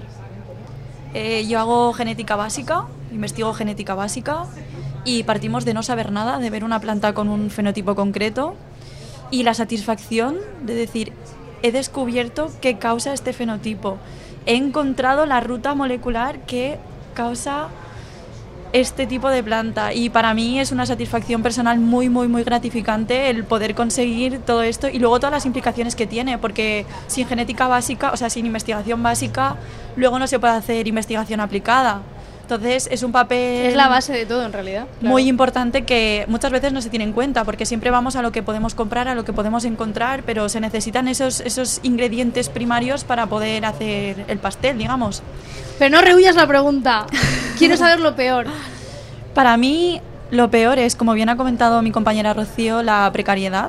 Yo hago genética básica, investigo genética básica, y partimos de no saber nada, de ver una planta con un fenotipo concreto, y la satisfacción de decir, he descubierto qué causa este fenotipo, he encontrado la ruta molecular que causa este tipo de planta, y para mí es una satisfacción personal muy, muy, muy gratificante el poder conseguir todo esto, y luego todas las implicaciones que tiene, porque sin genética básica, o sea, sin investigación básica, luego no se puede hacer investigación aplicada. Entonces es un papel... Es la base de todo, en realidad. Claro. Muy importante, que muchas veces no se tiene en cuenta, porque siempre vamos a lo que podemos comprar, a lo que podemos encontrar, pero se necesitan esos ingredientes primarios para poder hacer el pastel, digamos. Pero no rehuyas la pregunta. Quiero saber lo peor. Para mí, lo peor es, como bien ha comentado mi compañera Rocío, la precariedad.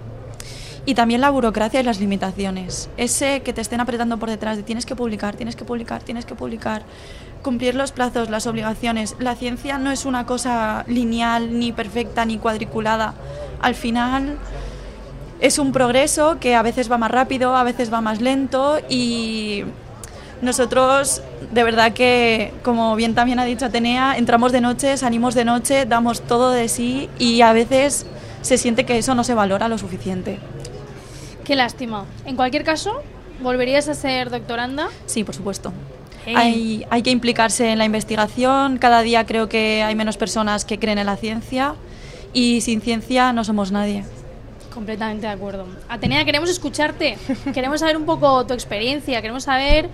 Y también la burocracia y las limitaciones. Ese que te estén apretando por detrás de tienes que publicar, tienes que publicar, tienes que publicar. Cumplir los plazos, las obligaciones. La ciencia no es una cosa lineal, ni perfecta, ni cuadriculada. Al final es un progreso que a veces va más rápido, a veces va más lento, y nosotros, de verdad que, como bien también ha dicho Atenea, entramos de noche, salimos de noche, damos todo de sí, y a veces se siente que eso no se valora lo suficiente. Qué lástima. En cualquier caso, ¿volverías a ser doctoranda? Sí, por supuesto. Hay que implicarse en la investigación. Cada día creo que hay menos personas que creen en la ciencia, y sin ciencia no somos nadie. Completamente de acuerdo. Atenea, queremos escucharte. Queremos saber un poco tu experiencia. Queremos saber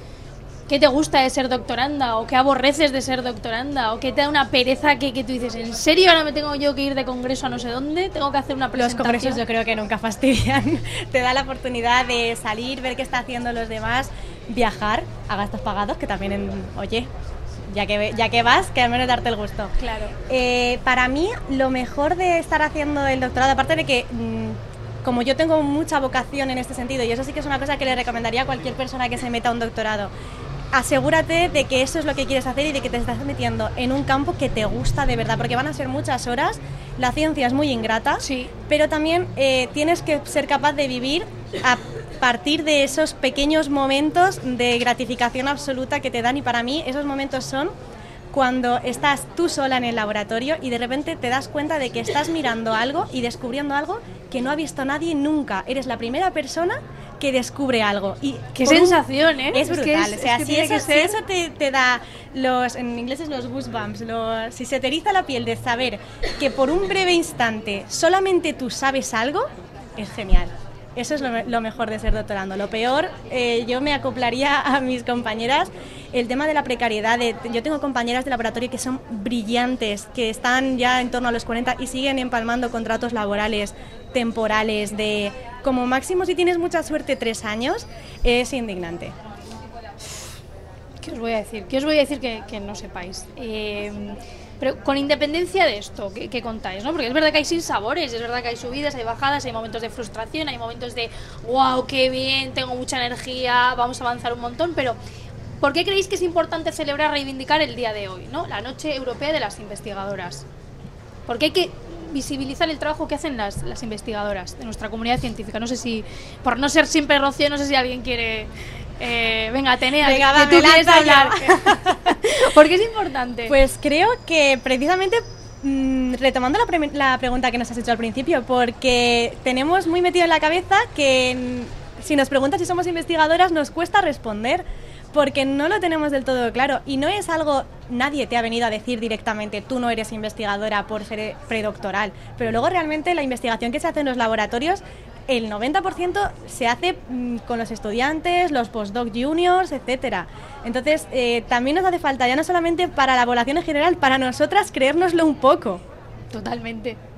qué te gusta de ser doctoranda, o qué aborreces de ser doctoranda, o qué te da una pereza que tú dices, ¿en serio ahora me tengo yo que ir de congreso a no sé dónde? ¿Tengo que hacer una presentación? Los congresos yo creo que nunca fastidian. Te da la oportunidad de salir, ver qué está haciendo los demás, viajar a gastos pagados, que también, oye, ya que vas, que al menos darte el gusto. Claro. Para mí, lo mejor de estar haciendo el doctorado, aparte de que, como yo tengo mucha vocación en este sentido, y eso sí que es una cosa que le recomendaría a cualquier persona que se meta a un doctorado, asegúrate de que eso es lo que quieres hacer y de que te estás metiendo en un campo que te gusta de verdad, porque van a ser muchas horas, la ciencia es muy ingrata, sí, pero también tienes que ser capaz de vivir a partir de esos pequeños momentos de gratificación absoluta que te dan, y para mí esos momentos son cuando estás tú sola en el laboratorio y de repente te das cuenta de que estás mirando algo y descubriendo algo que no ha visto nadie nunca. Eres la primera persona que descubre algo. Y qué sensación, ¿eh? Es brutal. O sea, si eso te da en inglés es los goosebumps, si se te eriza la piel de saber que por un breve instante solamente tú sabes algo, es genial. Eso es lo mejor de ser doctorando. Lo peor, yo me acoplaría a mis compañeras, el tema de la precariedad. Yo tengo compañeras de laboratorio que son brillantes, que están ya en torno a los 40 y siguen empalmando contratos laborales temporales de, como máximo, si tienes mucha suerte, 3 años. Es indignante. ¿Qué os voy a decir? ¿Qué os voy a decir que no sepáis? Pero con independencia de esto que contáis, ¿no? Porque es verdad que hay sinsabores, es verdad que hay subidas, hay bajadas, hay momentos de frustración, hay momentos de wow, qué bien, tengo mucha energía, vamos a avanzar un montón, pero ¿por qué creéis que es importante celebrar, reivindicar el día de hoy, ¿no? La Noche Europea de las Investigadoras? Porque hay que visibilizar el trabajo que hacen las investigadoras de nuestra comunidad científica. No sé si, por no ser siempre Rocío, no sé si alguien quiere... venga, Atenea, venga, que tú quieres hablar. ¿Por qué es importante? Pues creo que precisamente retomando la pregunta que nos has hecho al principio, porque tenemos muy metido en la cabeza que si nos preguntas si somos investigadoras nos cuesta responder, porque no lo tenemos del todo claro, y no es algo, nadie te ha venido a decir directamente tú no eres investigadora por ser predoctoral, pero luego realmente la investigación que se hace en los laboratorios, el 90% se hace con los estudiantes, los postdoc juniors, etcétera. Entonces también nos hace falta, ya no solamente para la población en general, para nosotras creérnoslo un poco. Totalmente.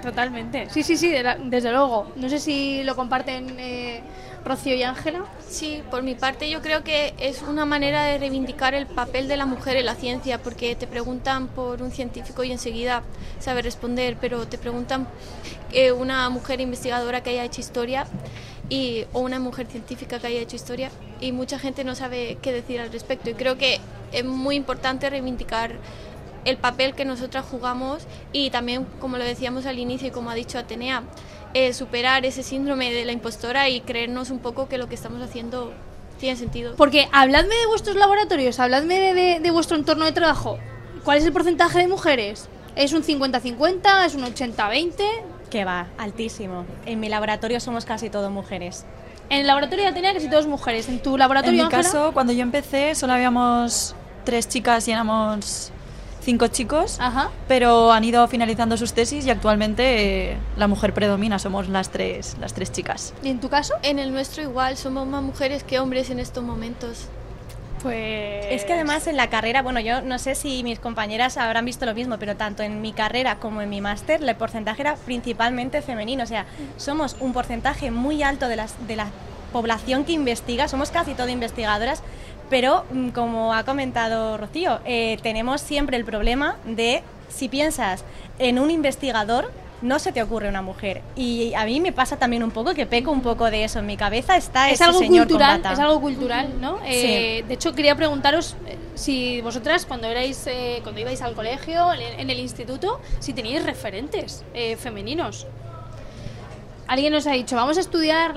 Totalmente. Sí, desde luego. No sé si lo comparten Rocío y Ángela. Sí, por mi parte yo creo que es una manera de reivindicar el papel de la mujer en la ciencia, porque te preguntan por un científico y enseguida sabe responder, pero te preguntan una mujer investigadora que haya hecho historia o una mujer científica que haya hecho historia, y mucha gente no sabe qué decir al respecto, y creo que es muy importante reivindicar el papel que nosotras jugamos, y también, como lo decíamos al inicio y como ha dicho Atenea, superar ese síndrome de la impostora y creernos un poco que lo que estamos haciendo tiene sentido. Porque habladme de vuestros laboratorios, habladme de vuestro entorno de trabajo. ¿Cuál es el porcentaje de mujeres? ¿Es un 50-50? ¿Es un 80-20? Que va, altísimo. En mi laboratorio somos casi todo mujeres. En el laboratorio de Atenea casi todas mujeres. ¿En tu laboratorio, En mi Ángela? caso, cuando yo empecé, solo habíamos 3 chicas y éramos 5 chicos. Ajá. Pero han ido finalizando sus tesis y actualmente la mujer predomina, somos las tres chicas. ¿Y en tu caso? En el nuestro igual, somos más mujeres que hombres en estos momentos. Pues es que además en la carrera, bueno, yo no sé si mis compañeras habrán visto lo mismo, pero tanto en mi carrera como en mi máster el porcentaje era principalmente femenino, o sea, somos un porcentaje muy alto de la población que investiga, somos casi todo investigadoras, pero como ha comentado Rocío, tenemos siempre el problema de si piensas en un investigador, no se te ocurre una mujer. Y a mí me pasa también un poco que peco un poco de eso. En mi cabeza está ese señor con bata. Es algo cultural, ¿no? Sí. De hecho, quería preguntaros si vosotras, cuando ibais al colegio, en el instituto, si teníais referentes femeninos. Alguien nos ha dicho, vamos a estudiar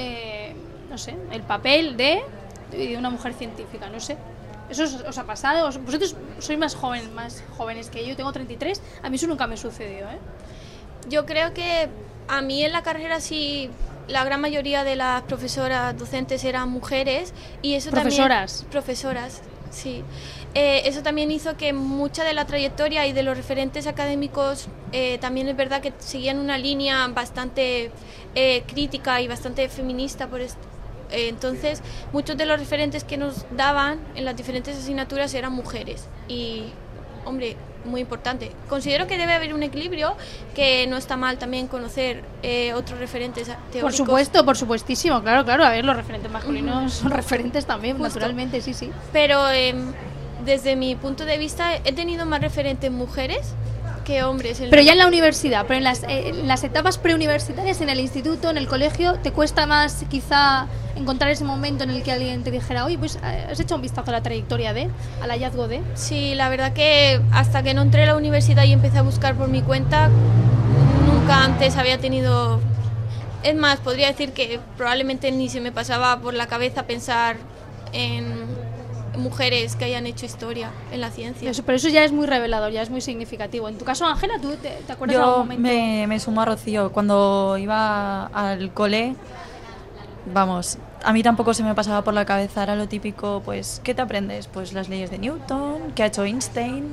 el papel de una mujer científica, no sé. ¿Eso os ha pasado? Vosotros sois más jóvenes que yo, tengo 33, a mí eso nunca me sucedió, ¿eh? Yo creo que a mí en la carrera sí, la gran mayoría de las profesoras docentes eran mujeres y eso profesoras, sí. Eso también hizo que mucha de la trayectoria y de los referentes académicos también es verdad que seguían una línea bastante crítica y bastante feminista por esto. Entonces, muchos de los referentes que nos daban en las diferentes asignaturas eran mujeres y, hombre, muy importante. Considero que debe haber un equilibrio, que no está mal también conocer otros referentes teóricos. Por supuesto, por supuestísimo, claro. A ver, los referentes masculinos son referentes también, justo. Naturalmente, sí. Pero desde mi punto de vista he tenido más referentes mujeres que hombres. Pero ya en la universidad, pero en las etapas preuniversitarias, en el instituto, en el colegio, ¿te cuesta más quizá encontrar ese momento en el que alguien te dijera, oye, pues has hecho un vistazo a la trayectoria al hallazgo de? Sí, la verdad que hasta que no entré a la universidad y empecé a buscar por mi cuenta, nunca antes había tenido... Es más, podría decir que probablemente ni se me pasaba por la cabeza pensar en mujeres que hayan hecho historia en la ciencia. Pero eso ya es muy revelador, ya es muy significativo. En tu caso, Ángela, ¿tú te acuerdas de algún momento? Yo me sumo a Rocío. Cuando iba al cole, vamos, a mí tampoco se me pasaba por la cabeza, era lo típico, pues, ¿qué te aprendes? Pues las leyes de Newton, ¿qué ha hecho Einstein?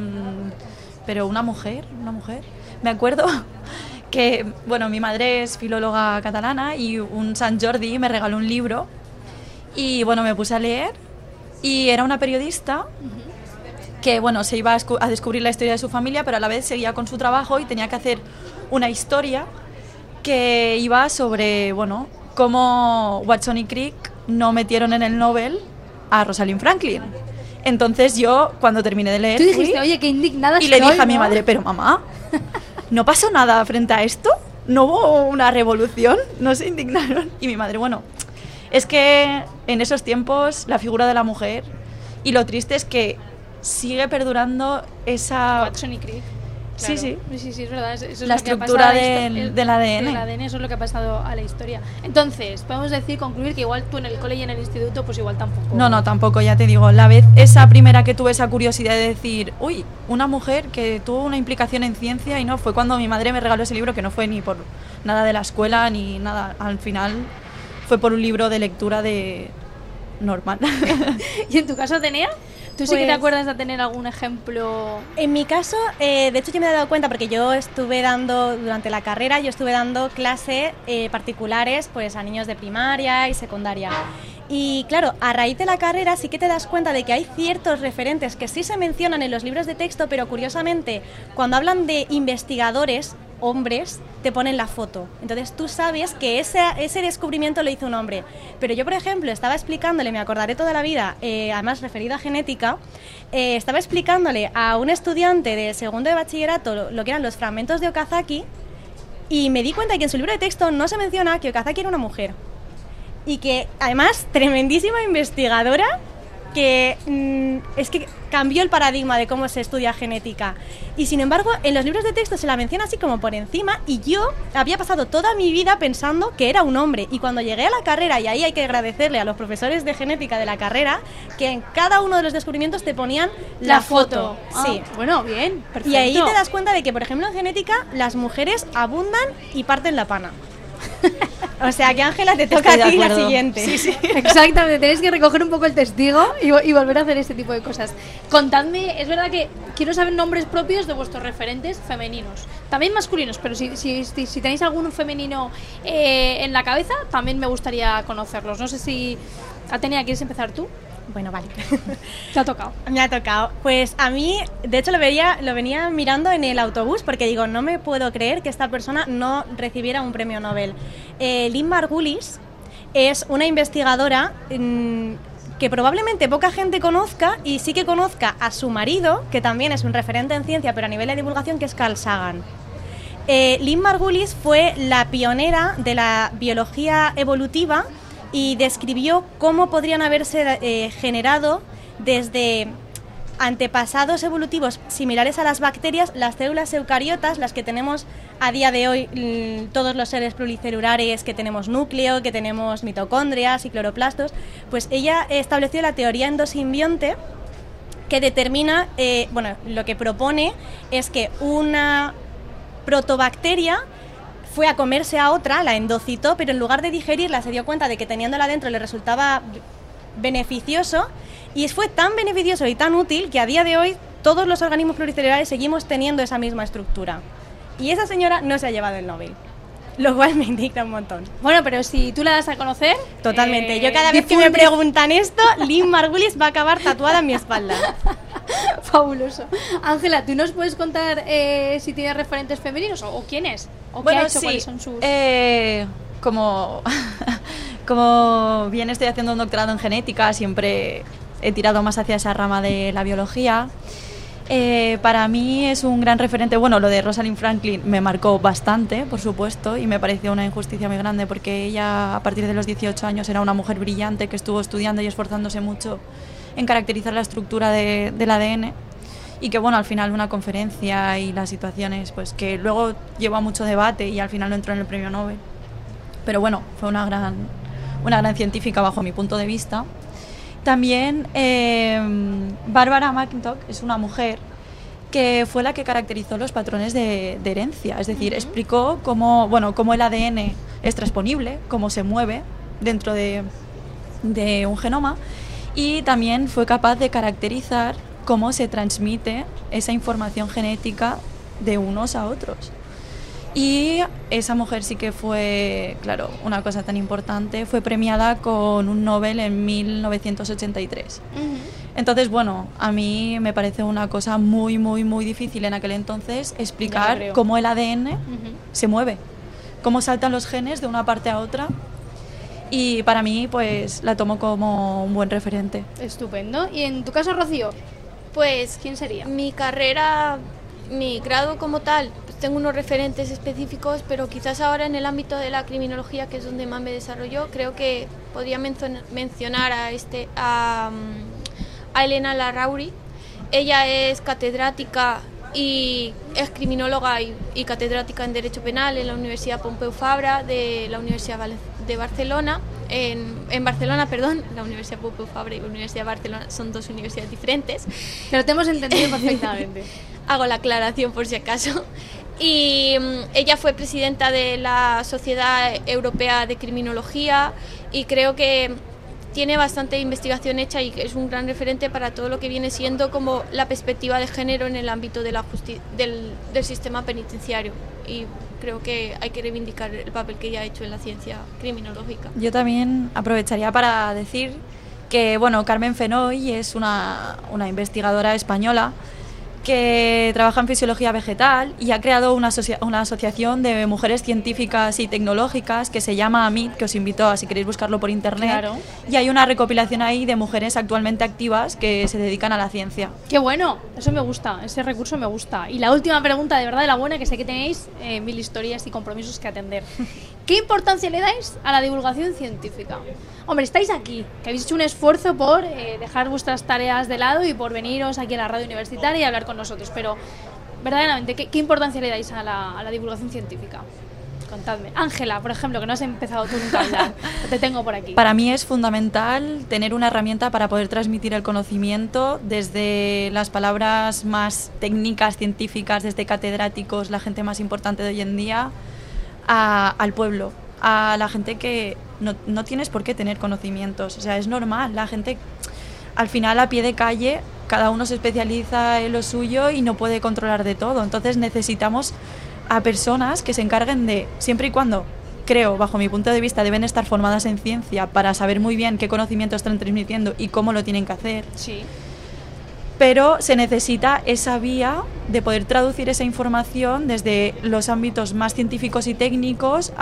Pero una mujer. Me acuerdo que, bueno, mi madre es filóloga catalana y un Sant Jordi me regaló un libro y, bueno, me puse a leer. Y era una periodista que, bueno, se iba a descubrir la historia de su familia, pero a la vez seguía con su trabajo y tenía que hacer una historia que iba sobre, bueno, cómo Watson y Crick no metieron en el Nobel a Rosalind Franklin. Entonces yo, cuando terminé de leer, tú dijiste, oye, qué indignada y le dije a mi madre, pero mamá, ¿no pasó nada frente a esto? ¿No hubo una revolución? ¿No se indignaron? Y mi madre, bueno... Es que en esos tiempos la figura de la mujer, y lo triste es que sigue perdurando esa... Watson y Crick. Claro. Sí, es verdad. Eso es la estructura del ADN. El ADN, eso es lo que ha pasado a la historia. Entonces, podemos concluir que igual tú en el cole y en el instituto, pues igual tampoco... No, tampoco, ya te digo. La vez esa primera que tuve esa curiosidad de decir, uy, una mujer que tuvo una implicación en ciencia, y no, fue cuando mi madre me regaló ese libro, que no fue ni por nada de la escuela, ni nada, al final... Fue por un libro de lectura de normal. ¿Y en tu caso, Atenea? ¿Tú sí que te acuerdas de tener algún ejemplo? En mi caso, de hecho yo me he dado cuenta porque yo estuve dando, durante la carrera, clases particulares pues a niños de primaria y secundaria. Y claro, a raíz de la carrera sí que te das cuenta de que hay ciertos referentes que sí se mencionan en los libros de texto, pero curiosamente, cuando hablan de investigadores, hombres te ponen la foto. Entonces tú sabes que ese descubrimiento lo hizo un hombre. Pero yo, por ejemplo, estaba explicándole, me acordaré toda la vida, además referido a genética, estaba explicándole a un estudiante de segundo de bachillerato lo que eran los fragmentos de Okazaki, y me di cuenta que en su libro de texto no se menciona que Okazaki era una mujer. Y que, además, tremendísima investigadora, que es que cambió el paradigma de cómo se estudia genética. Y sin embargo, en los libros de texto se la menciona así como por encima, y yo había pasado toda mi vida pensando que era un hombre. Y cuando llegué a la carrera, y ahí hay que agradecerle a los profesores de genética de la carrera, que en cada uno de los descubrimientos te ponían la foto. Sí. Bueno, bien, perfecto. Y ahí te das cuenta de que, por ejemplo, en genética las mujeres abundan y parten la pana. O sea que, Ángela, te toca a ti la siguiente. Sí, sí. Exactamente, tenéis que recoger un poco el testigo y volver a hacer este tipo de cosas. Contadme, es verdad que quiero saber nombres propios de vuestros referentes femeninos, también masculinos, pero si tenéis algún femenino en la cabeza, también me gustaría conocerlos. No sé si, Atenea, ¿quieres empezar tú? Bueno, vale. ¿Te ha tocado? Me ha tocado. Pues a mí, de hecho, lo venía mirando en el autobús, porque digo, no me puedo creer que esta persona no recibiera un premio Nobel. Lynn Margulis es una investigadora que probablemente poca gente conozca, y sí que conozca a su marido, que también es un referente en ciencia, pero a nivel de divulgación, que es Carl Sagan. Lynn Margulis fue la pionera de la biología evolutiva y describió cómo podrían haberse generado desde antepasados evolutivos similares a las bacterias, las células eucariotas, las que tenemos a día de hoy, todos los seres pluricelulares, que tenemos núcleo, que tenemos mitocondrias y cloroplastos. Pues ella estableció la teoría endosimbionte, que determina, lo que propone es que una protobacteria fue a comerse a otra, la endocitó, pero en lugar de digerirla se dio cuenta de que teniéndola dentro le resultaba beneficioso, y fue tan beneficioso y tan útil que a día de hoy todos los organismos pluricelulares seguimos teniendo esa misma estructura. Y esa señora no se ha llevado el Nobel, lo cual me indigna un montón. Bueno, pero si tú la das a conocer... Totalmente. Yo cada vez que me preguntan esto, Lynn Margulis va a acabar tatuada en mi espalda. Fabuloso. Ángela, ¿tú nos puedes contar si tienes referentes femeninos o quién es? ¿O qué ha hecho? Sí. ¿Cuáles son sus...? Como bien estoy haciendo un doctorado en genética, siempre he tirado más hacia esa rama de la biología. Para mí es un gran referente. Bueno, lo de Rosalind Franklin me marcó bastante, por supuesto, y me pareció una injusticia muy grande, porque ella, a partir de los 18 años, era una mujer brillante que estuvo estudiando y esforzándose mucho en caracterizar la estructura del ADN, y que, bueno, al final una conferencia y las situaciones, pues que luego llevó a mucho debate y al final no entró en el premio Nobel. Pero bueno, fue una gran científica bajo mi punto de vista. También Barbara McIntosh es una mujer que fue la que caracterizó los patrones de herencia, es decir, explicó cómo el ADN es transponible, cómo se mueve dentro de un genoma, y también fue capaz de caracterizar cómo se transmite esa información genética de unos a otros. Y esa mujer sí que fue, claro, una cosa tan importante, fue premiada con un Nobel en 1983. Entonces, bueno, a mí me parece una cosa muy, muy, muy difícil en aquel entonces explicar cómo el ADN se mueve, cómo saltan los genes de una parte a otra. Y para mí, pues, la tomo como un buen referente. Estupendo. ¿Y en tu caso, Rocío? Pues, ¿quién sería? Mi carrera, mi grado como tal, pues tengo unos referentes específicos, pero quizás ahora en el ámbito de la criminología, que es donde más me desarrolló, creo que podría mencionar a Elena Larrauri. Ella es catedrática y es criminóloga y catedrática en Derecho Penal en la Universidad Pompeu Fabra de la Universidad de Barcelona. En Barcelona, perdón, la Universidad Pompeu Fabra y la Universidad de Barcelona son dos universidades diferentes. Pero te hemos entendido perfectamente. Hago la aclaración por si acaso. Y ella fue presidenta de la Sociedad Europea de Criminología, y creo que tiene bastante investigación hecha y es un gran referente para todo lo que viene siendo como la perspectiva de género en el ámbito de la del sistema penitenciario, y creo que hay que reivindicar el papel que ella ha hecho en la ciencia criminológica. Yo también aprovecharía para decir que, bueno, Carmen Fenoy es una investigadora española que trabaja en fisiología vegetal y ha creado una asociación de mujeres científicas y tecnológicas que se llama AMIT, que os invito a si queréis buscarlo por internet. Claro. Y hay una recopilación ahí de mujeres actualmente activas que se dedican a la ciencia. ¡Qué bueno! Eso me gusta, ese recurso me gusta. Y la última pregunta, de verdad, de la buena, que sé que tenéis mil historias y compromisos que atender. ¿Qué importancia le dais a la divulgación científica? Hombre, estáis aquí, que habéis hecho un esfuerzo por dejar vuestras tareas de lado y por veniros aquí a la radio universitaria y hablar con nosotros, pero verdaderamente, ¿qué importancia le dais a la divulgación científica? Contadme. Ángela, por ejemplo, que no has empezado tú nunca a hablar, te tengo por aquí. Para mí es fundamental tener una herramienta para poder transmitir el conocimiento desde las palabras más técnicas, científicas, desde catedráticos, la gente más importante de hoy en día, al pueblo, a la gente que no tienes por qué tener conocimientos. O sea, es normal, la gente al final a pie de calle, cada uno se especializa en lo suyo y no puede controlar de todo. Entonces necesitamos a personas que se encarguen de, siempre y cuando, creo, bajo mi punto de vista, deben estar formadas en ciencia para saber muy bien qué conocimiento están transmitiendo y cómo lo tienen que hacer. Sí. Pero se necesita esa vía de poder traducir esa información desde los ámbitos más científicos y técnicos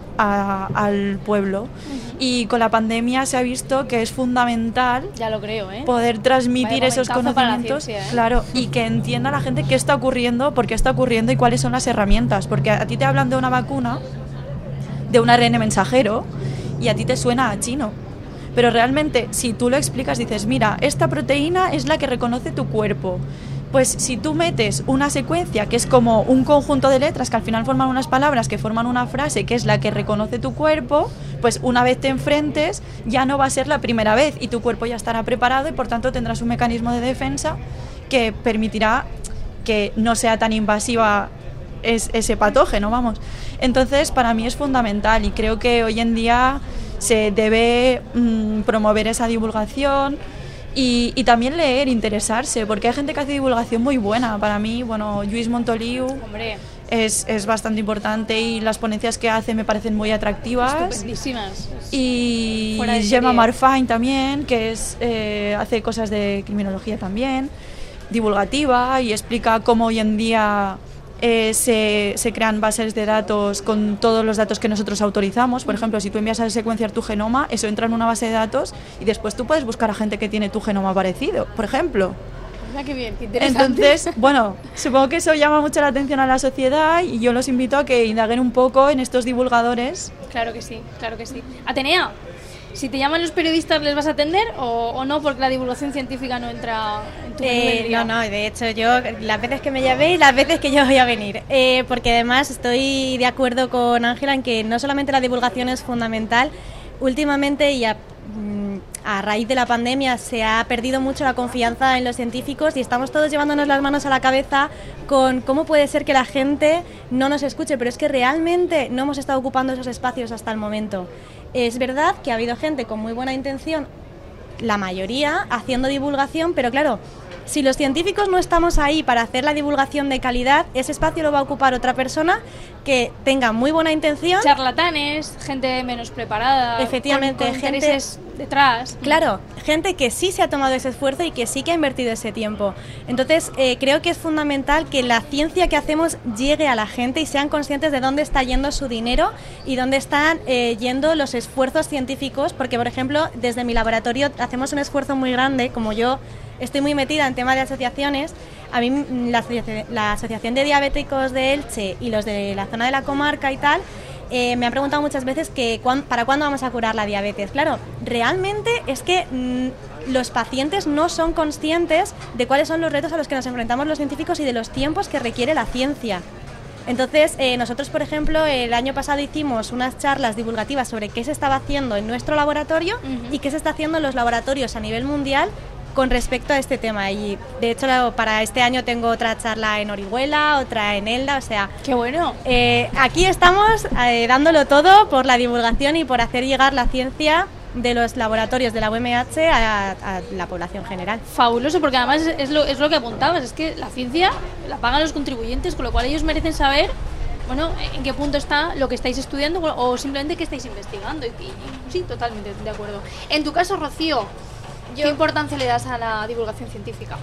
al pueblo. Uh-huh. Y con la pandemia se ha visto que es fundamental, ya lo creo, poder transmitir esos conocimientos, ciencia, claro, y que entienda la gente qué está ocurriendo, por qué está ocurriendo y cuáles son las herramientas. Porque a ti te hablan de una vacuna, de un ARN mensajero, y a ti te suena a chino. Pero realmente, si tú lo explicas, dices, mira, esta proteína es la que reconoce tu cuerpo. Pues si tú metes una secuencia que es como un conjunto de letras que al final forman unas palabras que forman una frase que es la que reconoce tu cuerpo, pues una vez te enfrentes ya no va a ser la primera vez y tu cuerpo ya estará preparado y por tanto tendrás un mecanismo de defensa que permitirá que no sea tan invasiva ese patógeno, vamos. Entonces, para mí es fundamental y creo que hoy en día se debe promover esa divulgación y también leer, interesarse, porque hay gente que hace divulgación muy buena. Para mí, bueno, Lluís Montoliu es bastante importante y las ponencias que hace me parecen muy atractivas. Estupendísimas. Y Gemma Marfany también, que hace cosas de criminología también, divulgativa, y explica cómo hoy en día se crean bases de datos con todos los datos que nosotros autorizamos. Por ejemplo, si tú envías a secuenciar tu genoma, eso entra en una base de datos y después tú puedes buscar a gente que tiene tu genoma parecido, por ejemplo. Mira qué bien, qué interesante. Entonces, bueno, supongo que eso llama mucho la atención a la sociedad y yo los invito a que indaguen un poco en estos divulgadores. Claro que sí, claro que sí. Atenea, si te llaman los periodistas, ¿les vas a atender o no? Porque la divulgación científica no entra en tu menú del día. No, de hecho yo las veces que me llaméis, las veces que yo voy a venir. Porque además estoy de acuerdo con Ángela en que no solamente la divulgación es fundamental, últimamente y a raíz de la pandemia se ha perdido mucho la confianza en los científicos y estamos todos llevándonos las manos a la cabeza con cómo puede ser que la gente no nos escuche, pero es que realmente no hemos estado ocupando esos espacios hasta el momento. Es verdad que ha habido gente con muy buena intención, la mayoría, haciendo divulgación, pero claro, si los científicos no estamos ahí para hacer la divulgación de calidad, ese espacio lo va a ocupar otra persona que tenga muy buena intención. Charlatanes, gente menos preparada. Efectivamente, con intereses detrás. Claro, gente que sí se ha tomado ese esfuerzo y que sí que ha invertido ese tiempo. Entonces, creo que es fundamental que la ciencia que hacemos llegue a la gente y sean conscientes de dónde está yendo su dinero y dónde están yendo los esfuerzos científicos, porque, por ejemplo, desde mi laboratorio hacemos un esfuerzo muy grande, como yo estoy muy metida en tema de asociaciones. A mí la Asociación de Diabéticos de Elche y los de la zona de la comarca y tal, me han preguntado muchas veces que para cuándo vamos a curar la diabetes. Claro, realmente es que los pacientes no son conscientes de cuáles son los retos a los que nos enfrentamos los científicos y de los tiempos que requiere la ciencia. Entonces, nosotros, por ejemplo, el año pasado hicimos unas charlas divulgativas sobre qué se estaba haciendo en nuestro laboratorio y qué se está haciendo en los laboratorios a nivel mundial con respecto a este tema. Y de hecho para este año tengo otra charla en Orihuela, otra en Elda, o sea... ¡Qué bueno! Aquí estamos dándolo todo por la divulgación y por hacer llegar la ciencia de los laboratorios de la UMH a la población general. Fabuloso, porque además es lo que apuntabas, es que la ciencia la pagan los contribuyentes, con lo cual ellos merecen saber, bueno, en qué punto está lo que estáis estudiando o simplemente qué estáis investigando. Y sí, totalmente de acuerdo. En tu caso, Rocío, ¿qué importancia le das a la divulgación científica?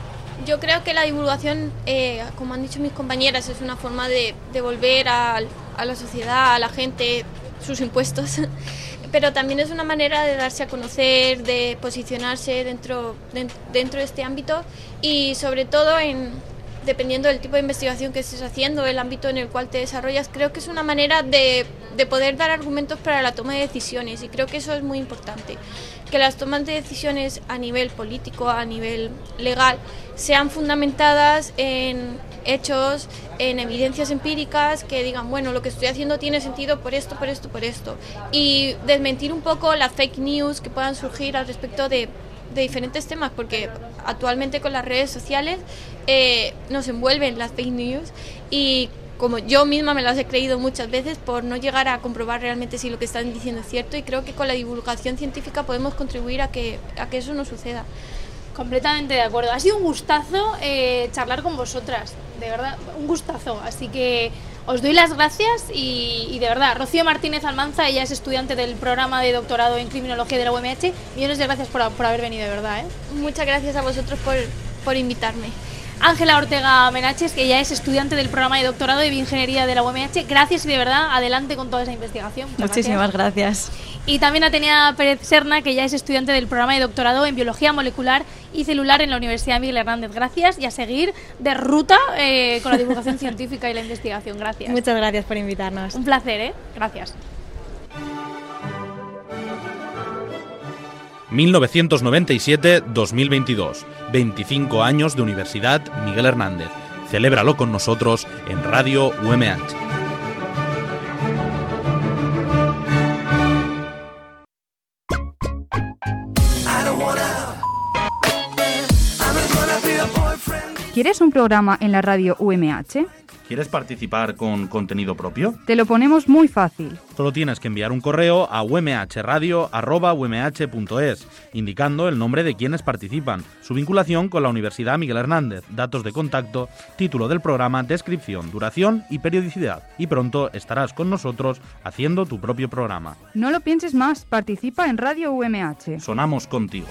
Yo creo que la divulgación, como han dicho mis compañeras, es una forma de devolver a la sociedad, a la gente, sus impuestos, pero también es una manera de darse a conocer, de posicionarse dentro de este ámbito y sobre todo dependiendo del tipo de investigación que estés haciendo, el ámbito en el cual te desarrollas, creo que es una manera de poder dar argumentos para la toma de decisiones y creo que eso es muy importante, que las tomas de decisiones a nivel político, a nivel legal, sean fundamentadas en hechos, en evidencias empíricas que digan, bueno, lo que estoy haciendo tiene sentido por esto, por esto, por esto, y desmentir un poco las fake news que puedan surgir al respecto de diferentes temas, porque actualmente con las redes sociales nos envuelven las fake news y como yo misma me las he creído muchas veces por no llegar a comprobar realmente si lo que están diciendo es cierto, y creo que con la divulgación científica podemos contribuir a que eso no suceda. Completamente de acuerdo. Ha sido un gustazo charlar con vosotras, de verdad, un gustazo. Así que os doy las gracias y de verdad, Rocío Martínez Almanza, ella es estudiante del programa de doctorado en criminología de la UMH. Millones de gracias por haber venido, de verdad. Muchas gracias a vosotros por invitarme. Ángela Ortega Menaches, que ella es estudiante del programa de doctorado de bioingeniería de la UMH. Gracias y de verdad, adelante con toda esa investigación. Muchísimas gracias. Y también a Tenia Pérez Serna, que ya es estudiante del programa de doctorado en biología molecular y celular en la Universidad Miguel Hernández. Gracias y a seguir de ruta con la divulgación científica y la investigación. Gracias. Muchas gracias por invitarnos. Un placer, Gracias. 1997-2022, 25 años de Universidad Miguel Hernández. Celébralo con nosotros en Radio UMH. ¿Quieres un programa en la radio UMH? ¿Quieres participar con contenido propio? Te lo ponemos muy fácil. Solo tienes que enviar un correo a umhradio@umh.es, indicando el nombre de quienes participan, su vinculación con la Universidad Miguel Hernández, datos de contacto, título del programa, descripción, duración y periodicidad. Y pronto estarás con nosotros haciendo tu propio programa. No lo pienses más, participa en Radio UMH. Sonamos contigo.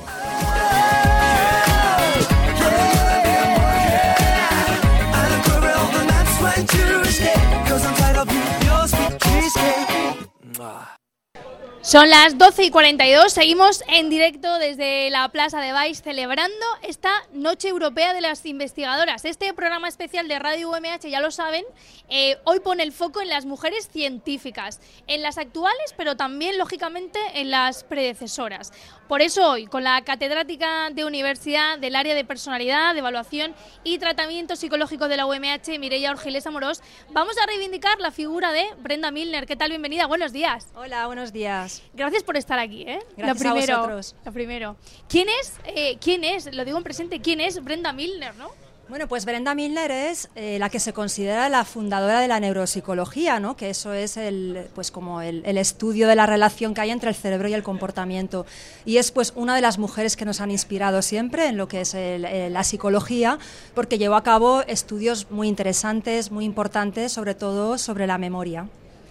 Son las 12:42, seguimos en directo desde la Plaza de Baix celebrando esta Noche Europea de las Investigadoras. Este programa especial de Radio UMH, ya lo saben, hoy pone el foco en las mujeres científicas, en las actuales, pero también, lógicamente, en las predecesoras. Por eso hoy, con la catedrática de Universidad del área de personalidad, de evaluación y tratamiento psicológico de la UMH, Mireia Orgilés Amorós, vamos a reivindicar la figura de Brenda Milner. ¿Qué tal? Bienvenida, buenos días. Hola, buenos días. Gracias por estar aquí, Gracias a vosotros. Lo primero. ¿Quién es, lo digo en presente, quién es Brenda Milner, no? Bueno, pues Brenda Milner es la que se considera la fundadora de la neuropsicología, ¿no? Que eso es el estudio de la relación que hay entre el cerebro y el comportamiento. Y es pues una de las mujeres que nos han inspirado siempre en lo que es la psicología, porque llevó a cabo estudios muy interesantes, muy importantes, sobre todo sobre la memoria.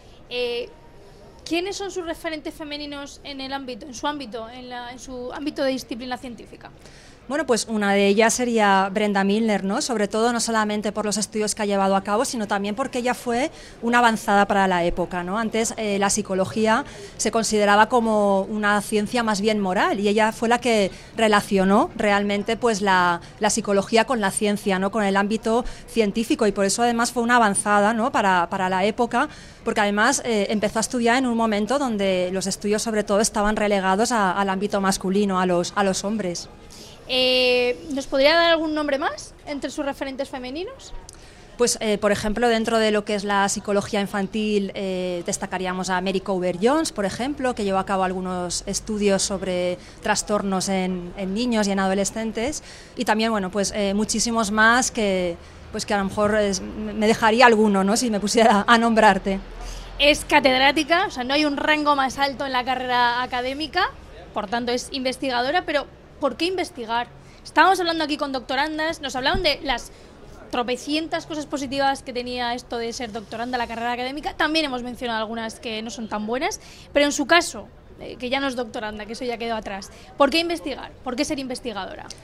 ¿Quiénes son sus referentes femeninos en su ámbito de disciplina científica? Bueno, pues una de ellas sería Brenda Milner, ¿no? Sobre todo no solamente por los estudios que ha llevado a cabo, sino también porque ella fue una avanzada para la época, ¿no? Antes la psicología se consideraba como una ciencia más bien moral y ella fue la que relacionó realmente pues la psicología con la ciencia, ¿no? Con el ámbito científico, y por eso además fue una avanzada, ¿no? Para la época, porque además empezó a estudiar en un momento donde los estudios sobre todo estaban relegados al ámbito masculino, a los hombres. ¿Nos podría dar algún nombre más entre sus referentes femeninos? Pues, por ejemplo, dentro de lo que es la psicología infantil, destacaríamos a Mary Coover Jones, por ejemplo, que llevó a cabo algunos estudios sobre trastornos en niños y en adolescentes, y también, bueno, pues muchísimos más que a lo mejor me dejaría alguno, ¿no? Si me pusiera a nombrarte. Es catedrática, o sea, no hay un rango más alto en la carrera académica, por tanto es investigadora, pero ¿por qué investigar? Estábamos hablando aquí con doctorandas, nos hablaban de las tropecientas cosas positivas que tenía esto de ser doctoranda, la carrera académica. También hemos mencionado algunas que no son tan buenas, pero en su caso, que ya no es doctoranda, que eso ya quedó atrás, ¿por qué investigar? ¿Por qué ser investigadora?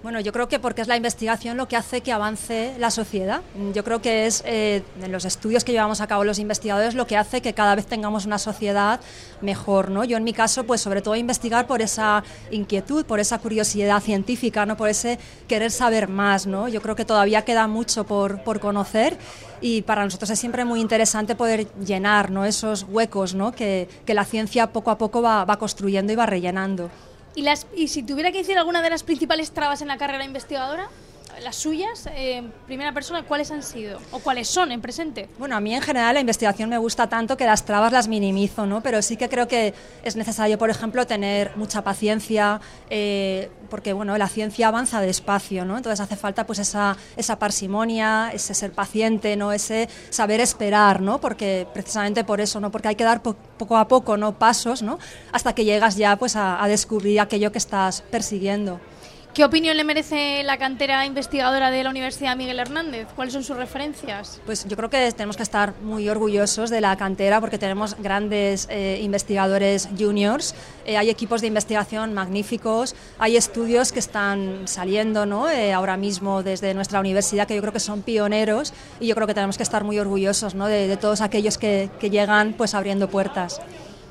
Bueno, yo creo que porque es la investigación lo que hace que avance la sociedad. Yo creo que es en los estudios que llevamos a cabo los investigadores lo que hace que cada vez tengamos una sociedad mejor, ¿no? Yo en mi caso, pues sobre todo investigar por esa inquietud, por esa curiosidad científica, ¿no? Por ese querer saber más, ¿no? Yo creo que todavía queda mucho por conocer y para nosotros es siempre muy interesante poder llenar, ¿no? Esos huecos, ¿no? que la ciencia poco a poco va construyendo y va rellenando. ¿Y si tuviera que decir alguna de las principales trabas en la carrera investigadora, las suyas, en primera persona, ¿cuáles han sido? ¿O cuáles son en presente? Bueno, a mí en general la investigación me gusta tanto que las trabas las minimizo, ¿no? Pero sí que creo que es necesario, por ejemplo, tener mucha paciencia, porque bueno, la ciencia avanza despacio, ¿no? Entonces hace falta pues esa parsimonia, ese ser paciente, ¿no? Ese saber esperar, ¿no? Porque precisamente por eso, ¿no? Porque hay que dar poco a poco, ¿no? Pasos, ¿no? Hasta que llegas ya pues a descubrir aquello que estás persiguiendo. ¿Qué opinión le merece la cantera investigadora de la Universidad Miguel Hernández? ¿Cuáles son sus referencias? Pues yo creo que tenemos que estar muy orgullosos de la cantera porque tenemos grandes investigadores juniors, hay equipos de investigación magníficos, hay estudios que están saliendo, ¿no? Ahora mismo desde nuestra universidad que yo creo que son pioneros y yo creo que tenemos que estar muy orgullosos, ¿no? de todos aquellos que llegan pues abriendo puertas.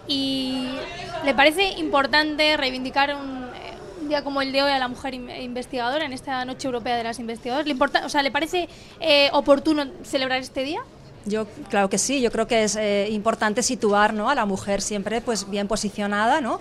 ¿Y le parece importante reivindicar un día como el de hoy a la mujer investigadora en esta Noche Europea de las Investigadoras? ¿Le parece oportuno celebrar este día? Yo claro que sí, yo creo que es importante situar, ¿no? a la mujer siempre pues bien posicionada, ¿no?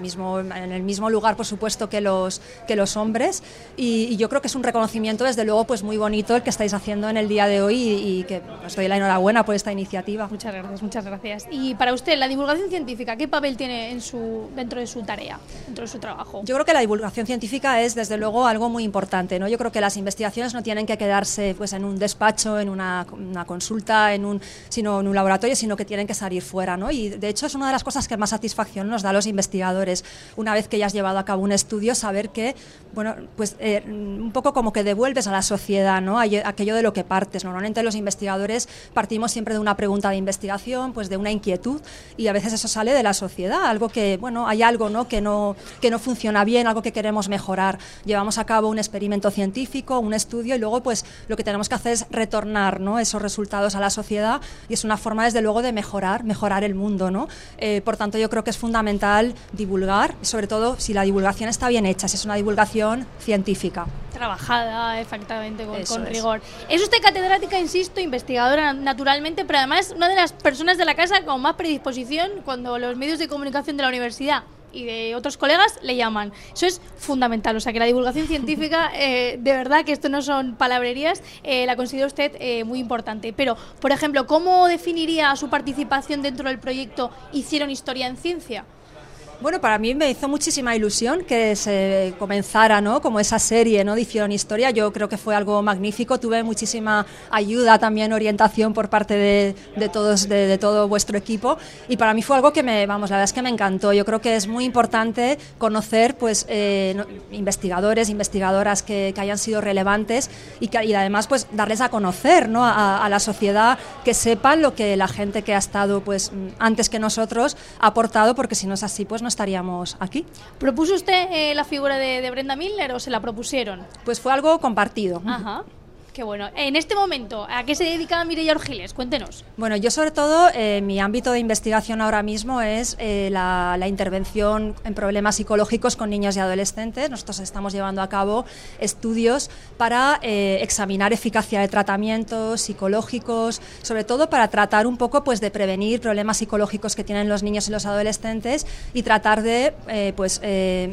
En el mismo lugar, por supuesto, que los hombres y yo creo que es un reconocimiento desde luego pues muy bonito el que estáis haciendo en el día de hoy y que os doy la enhorabuena por esta iniciativa. Muchas gracias, muchas gracias. Y para usted, la divulgación científica, ¿qué papel tiene dentro de su tarea, dentro de su trabajo? Yo creo que la divulgación científica es desde luego algo muy importante, ¿no? Yo creo que las investigaciones no tienen que quedarse pues en un despacho, en una consulta, sino en un laboratorio, sino que tienen que salir fuera, ¿no? Y de hecho es una de las cosas que más satisfacción nos da a los investigadores, una vez que ya has llevado a cabo un estudio, saber que, bueno, pues un poco como que devuelves a la sociedad, ¿no? Aquello de lo que partes. Normalmente los investigadores partimos siempre de una pregunta de investigación, pues de una inquietud, y a veces eso sale de la sociedad, algo que, bueno, hay algo, ¿no? que no funciona bien, algo que queremos mejorar. Llevamos a cabo un experimento científico, un estudio, y luego pues lo que tenemos que hacer es retornar, ¿no? esos resultados a la sociedad, y es una forma desde luego de mejorar el mundo, ¿no? Por tanto yo creo que es fundamental divulgar, sobre todo si la divulgación está bien hecha, si es una divulgación científica. Trabajada, efectivamente, con rigor. Es usted catedrática, insisto, investigadora naturalmente, pero además una de las personas de la casa con más predisposición cuando los medios de comunicación de la universidad y de otros colegas le llaman. Eso es fundamental, o sea que la divulgación científica, de verdad que esto no son palabrerías, la considera usted muy importante. Pero, por ejemplo, ¿cómo definiría su participación dentro del proyecto Hicieron Historia en Ciencia? Bueno, para mí me hizo muchísima ilusión que se comenzara, ¿no? Como esa serie, ¿no? de Hicieron Historia. Yo creo que fue algo magnífico. Tuve muchísima ayuda, también orientación por parte de todos, de todo vuestro equipo. Y para mí fue algo que la verdad es que me encantó. Yo creo que es muy importante conocer, pues, investigadores, investigadoras que hayan sido relevantes y además, pues, darles a conocer, ¿no? a la sociedad, que sepan lo que la gente que ha estado, pues, antes que nosotros ha aportado, porque si no es así, pues no estaríamos aquí. ¿Propuso usted la figura de Brenda Milner o se la propusieron? Pues fue algo compartido. Ajá. Qué bueno. En este momento, ¿a qué se dedica Mireia Orgiles? Cuéntenos. Bueno, yo sobre todo, mi ámbito de investigación ahora mismo es la intervención en problemas psicológicos con niños y adolescentes. Nosotros estamos llevando a cabo estudios para examinar eficacia de tratamientos psicológicos, sobre todo para tratar un poco pues de prevenir problemas psicológicos que tienen los niños y los adolescentes y tratar de pues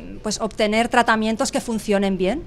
obtener tratamientos que funcionen bien.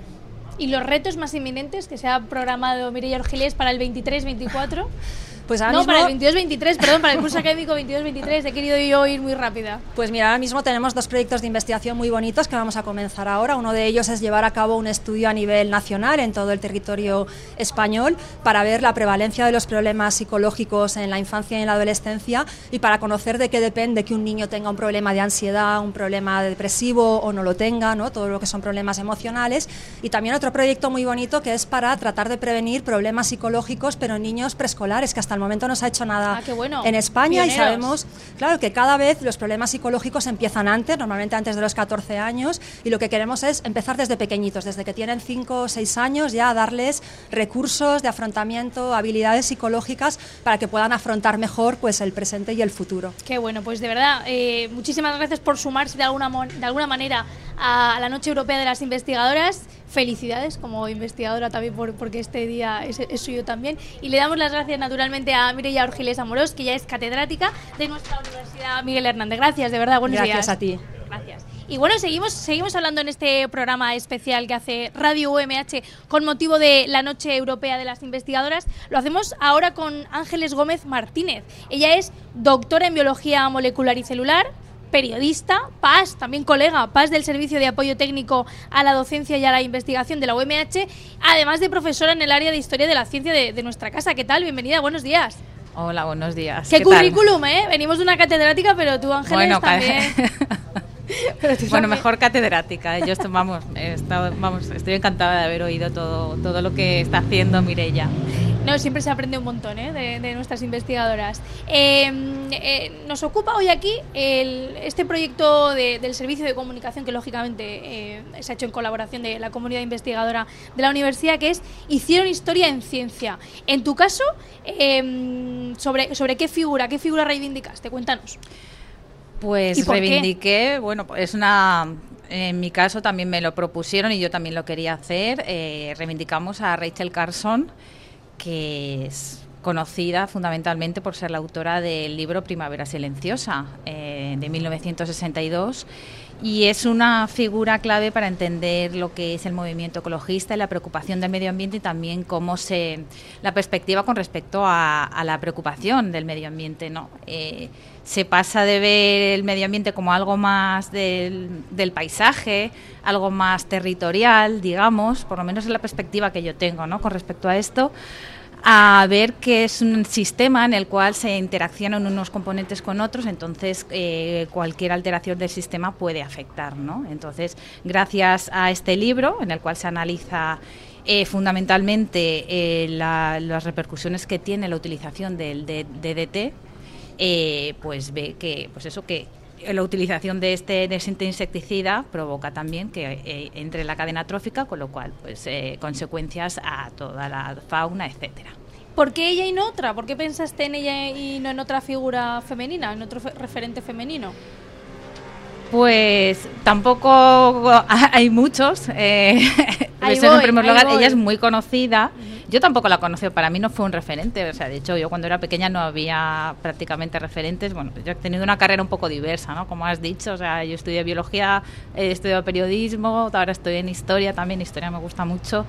¿Y los retos más inminentes que se ha programado Mireia Orgiles para el 23-24? Pues ahora no, mismo... para el 22-23, perdón, para el curso académico 22-23, he querido yo ir muy rápida. Pues mira, ahora mismo tenemos 2 proyectos de investigación muy bonitos que vamos a comenzar ahora. Uno de ellos es llevar a cabo un estudio a nivel nacional en todo el territorio español para ver la prevalencia de los problemas psicológicos en la infancia y en la adolescencia y para conocer de qué depende que un niño tenga un problema de ansiedad, un problema depresivo o no lo tenga, ¿no? Todo lo que son problemas emocionales. Y también otro proyecto muy bonito que es para tratar de prevenir problemas psicológicos pero en niños preescolares que hasta el momento no se ha hecho nada qué bueno. en España. Pioneros. Y sabemos, claro, que cada vez los problemas psicológicos empiezan antes, normalmente antes de los 14 años, y lo que queremos es empezar desde pequeñitos, desde que tienen 5 o 6 años, ya a darles recursos de afrontamiento, habilidades psicológicas para que puedan afrontar mejor pues el presente y el futuro. Qué bueno, pues de verdad, muchísimas gracias por sumarse de alguna manera a la Noche Europea de las Investigadoras. Felicidades como investigadora también porque este día es suyo también. Y le damos las gracias naturalmente a Mireia Orgiles Amorós, que ya es catedrática de nuestra Universidad Miguel Hernández. Gracias, de verdad, buenos días. Gracias a ti. Gracias. Y bueno, seguimos hablando en este programa especial que hace Radio UMH con motivo de la Noche Europea de las Investigadoras. Lo hacemos ahora con Ángeles Gómez Martínez. Ella es doctora en Biología Molecular y Celular, periodista, PAS, también colega, PAS del Servicio de Apoyo Técnico a la Docencia y a la Investigación de la UMH, además de profesora en el área de Historia de la Ciencia de nuestra casa. ¿Qué tal? Bienvenida, buenos días. Hola, buenos días. ¿Qué currículum, tal? Venimos de una catedrática, pero tú, Ángeles, bueno, también... Bueno, mejor catedrática. Yo estoy encantada de haber oído todo lo que está haciendo Mireia. No, siempre se aprende un montón de nuestras investigadoras. Nos ocupa hoy aquí este proyecto del Servicio de Comunicación, que lógicamente se ha hecho en colaboración de la comunidad investigadora de la universidad, que es Hicieron Historia en Ciencia. En tu caso, ¿sobre qué figura reivindicaste? Cuéntanos. Pues reivindiqué, bueno, en mi caso también me lo propusieron y yo también lo quería hacer. Reivindicamos a Rachel Carson, que es conocida fundamentalmente por ser la autora del libro Primavera Silenciosa, de 1962, y es una figura clave para entender lo que es el movimiento ecologista y la preocupación del medio ambiente, y también la perspectiva con respecto a la preocupación del medio ambiente, ¿no? Se pasa de ver el medio ambiente como algo más del paisaje, algo más territorial, digamos, por lo menos es la perspectiva que yo tengo, ¿no?, con respecto a esto, a ver que es un sistema en el cual se interaccionan unos componentes con otros, entonces cualquier alteración del sistema puede afectar, ¿no? Entonces, gracias a este libro, en el cual se analiza fundamentalmente las repercusiones que tiene la utilización del DDT, pues ve que la utilización de este insecticida provoca también que entre en la cadena trófica, con lo cual pues consecuencias a toda la fauna, etcétera. ¿Por qué ella y no otra? ¿Por qué pensaste en ella y no en otra figura femenina, en otro referente femenino? Pues tampoco hay muchos. En primer lugar, ella es muy conocida. Yo tampoco la conocí, para mí no fue un referente. O sea, de hecho, yo cuando era pequeña no había prácticamente referentes. Bueno, yo he tenido una carrera un poco diversa, ¿no?, como has dicho. O sea, yo estudié biología, he estudiado periodismo, ahora estoy en historia también. Historia me gusta mucho.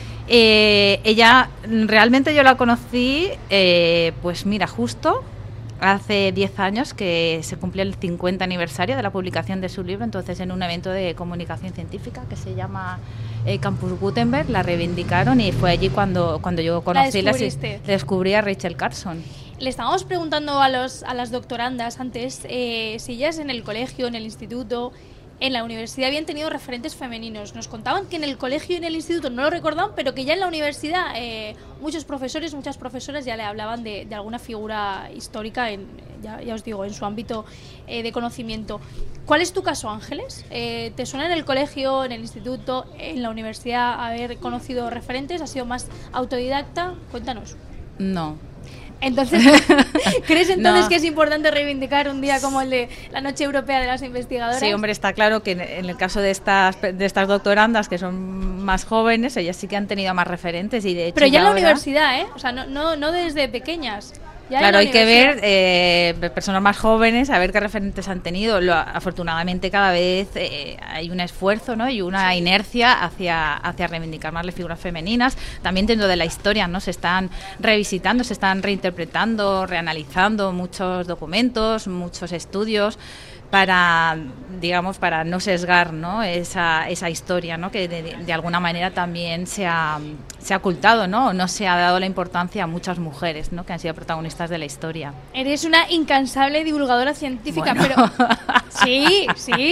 Ella, realmente yo la conocí, pues mira, justo hace 10 años que se cumplió el 50 aniversario de la publicación de su libro, entonces en un evento de comunicación científica que se llama Campus Gutenberg, la reivindicaron y fue allí cuando yo conocí, descubrí a Rachel Carson. Le estábamos preguntando a las doctorandas antes si ellas en el colegio, en el instituto, en la universidad habían tenido referentes femeninos. Nos contaban que en el colegio y en el instituto no lo recordaban, pero que ya en la universidad muchos profesores, muchas profesoras ya le hablaban de alguna figura histórica, ya os digo, en su ámbito de conocimiento. ¿Cuál es tu caso, Ángeles? ¿Te suena en el colegio, en el instituto, en la universidad haber conocido referentes? ¿Has sido más autodidacta? Cuéntanos. No. Entonces, ¿crees entonces que es importante reivindicar un día como el de la Noche Europea de las Investigadoras? Sí, hombre, está claro que en el caso de estas doctorandas que son más jóvenes, ellas sí que han tenido más referentes y de hecho. Pero ya en la universidad, ¿eh? O sea, no desde pequeñas. Ya claro, hay que ver personas más jóvenes, a ver qué referentes han tenido. Afortunadamente cada vez hay un esfuerzo, ¿no?, y una inercia hacia reivindicar más las figuras femeninas. También dentro de la historia, ¿no?, se están revisitando, se están reinterpretando, reanalizando muchos documentos, muchos estudios para no sesgar, ¿no?, esa historia, ¿no?, que de alguna manera también se ha ocultado, ¿no?, o no se ha dado la importancia a muchas mujeres, ¿no?, que han sido protagonistas de la historia. Eres una incansable divulgadora científica, bueno. Pero sí,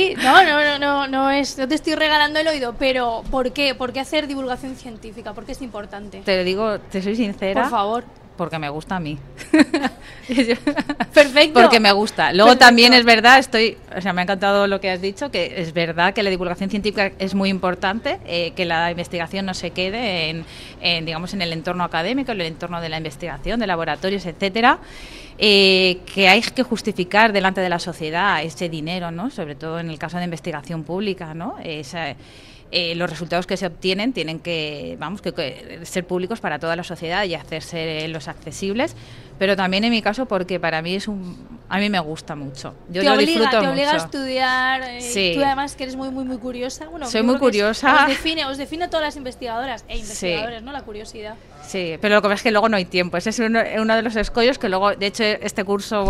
no te estoy regalando el oído, pero ¿por qué? ¿Por qué hacer divulgación científica? ¿Por qué es importante? Te lo digo, te soy sincera. Por favor. porque me gusta a mí. Perfecto. Porque me gusta. Luego también es verdad, me ha encantado lo que has dicho, que es verdad que la divulgación científica es muy importante, que la investigación no se quede digamos, en el entorno académico, en el entorno de la investigación, de laboratorios, etcétera. Que hay que justificar delante de la sociedad ese dinero, ¿no? Sobre todo en el caso de investigación pública, ¿no? Los resultados que se obtienen tienen que ser públicos para toda la sociedad y hacerse los accesibles, pero también en mi caso porque para mí a mí me gusta mucho. Yo lo disfruto mucho. Te obliga a estudiar. Sí. Tú además que eres muy muy muy curiosa. Bueno, soy muy curiosa. Os define a todas las investigadoras e investigadores, sí. ¿No? La curiosidad. Sí, pero lo que pasa es que luego no hay tiempo. Ese es uno de los escollos que luego, de hecho, este curso,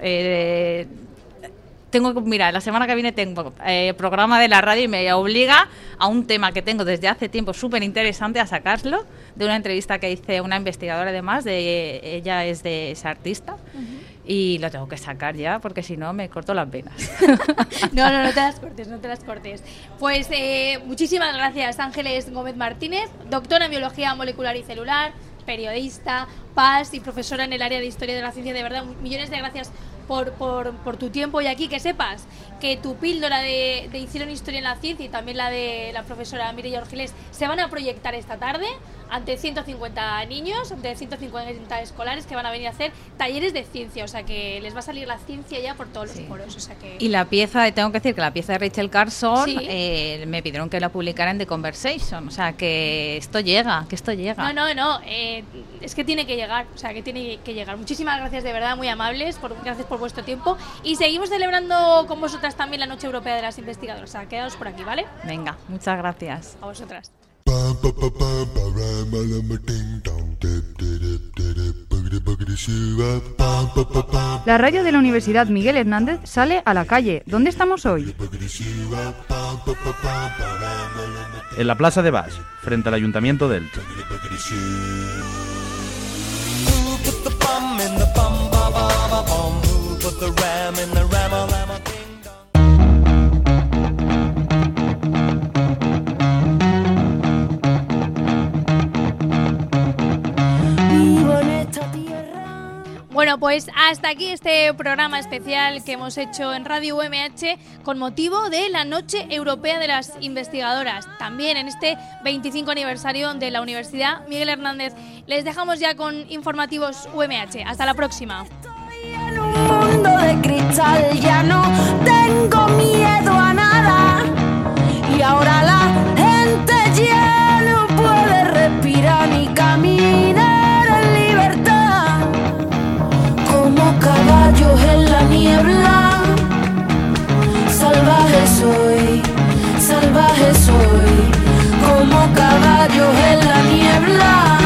la semana que viene tengo programa de la radio y me obliga a un tema que tengo desde hace tiempo súper interesante a sacarlo, de una entrevista que hice a una investigadora además, ella es artista, y lo tengo que sacar ya porque si no me corto las venas. No te las cortes. Pues muchísimas gracias, Ángeles Gómez Martínez, doctora en Biología Molecular y Celular, periodista, PAS y profesora en el área de Historia de la Ciencia. De verdad, millones de gracias por tu tiempo, y aquí que sepas que tu píldora de Hicieron Historia en la Ciencia y también la de la profesora Mireia Orgilés se van a proyectar esta tarde ante 150 niños, ante 150 escolares que van a venir a hacer talleres de ciencia, o sea que les va a salir la ciencia ya por todos los poros, o sea que... Y tengo que decir que la pieza de Rachel Carson, ¿sí? Me pidieron que la publicara en The Conversation, o sea que esto llega. No, es que tiene que llegar, o sea que tiene que llegar. Muchísimas gracias, de verdad, muy amables, gracias por vuestro tiempo, y seguimos celebrando con vosotras también la Noche Europea de las Investigadoras, o sea, quedaos por aquí, ¿vale? Venga, muchas gracias. A vosotras. La radio de la Universidad Miguel Hernández sale a la calle. ¿Dónde estamos hoy? En la Plaza de Baix, frente al Ayuntamiento de Elche. Bueno, pues hasta aquí este programa especial que hemos hecho en Radio UMH con motivo de la Noche Europea de las Investigadoras, también en este 25 aniversario de la Universidad Miguel Hernández. Les dejamos ya con informativos UMH. Hasta la próxima. En un mundo de cristal ya no tengo miedo a nada, y ahora la gente ya no puede respirar ni caminar en libertad, como caballos en la niebla. Salvaje soy, como caballos en la niebla.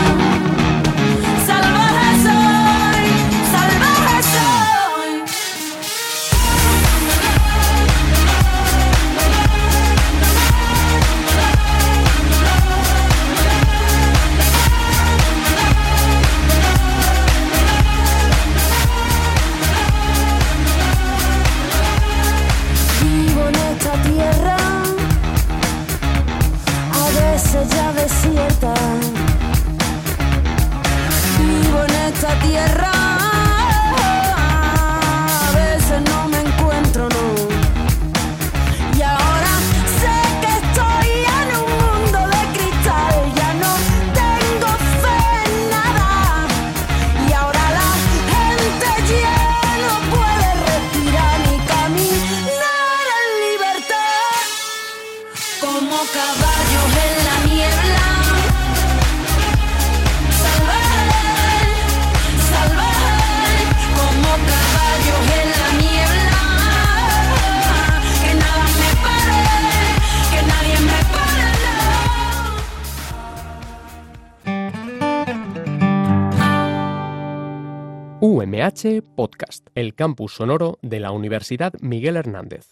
Ya desierta, vivo en esta tierra, a veces no me encuentro, no, y ahora sé que estoy en un mundo de cristal, ya no tengo fe en nada, y ahora la gente ya no puede respirar ni caminar en libertad, como caballos en la niebla. Salvaje, como caballos en la niebla. Que nada me pare, que nadie me UMH Podcast, el campus sonoro de la Universidad Miguel Hernández.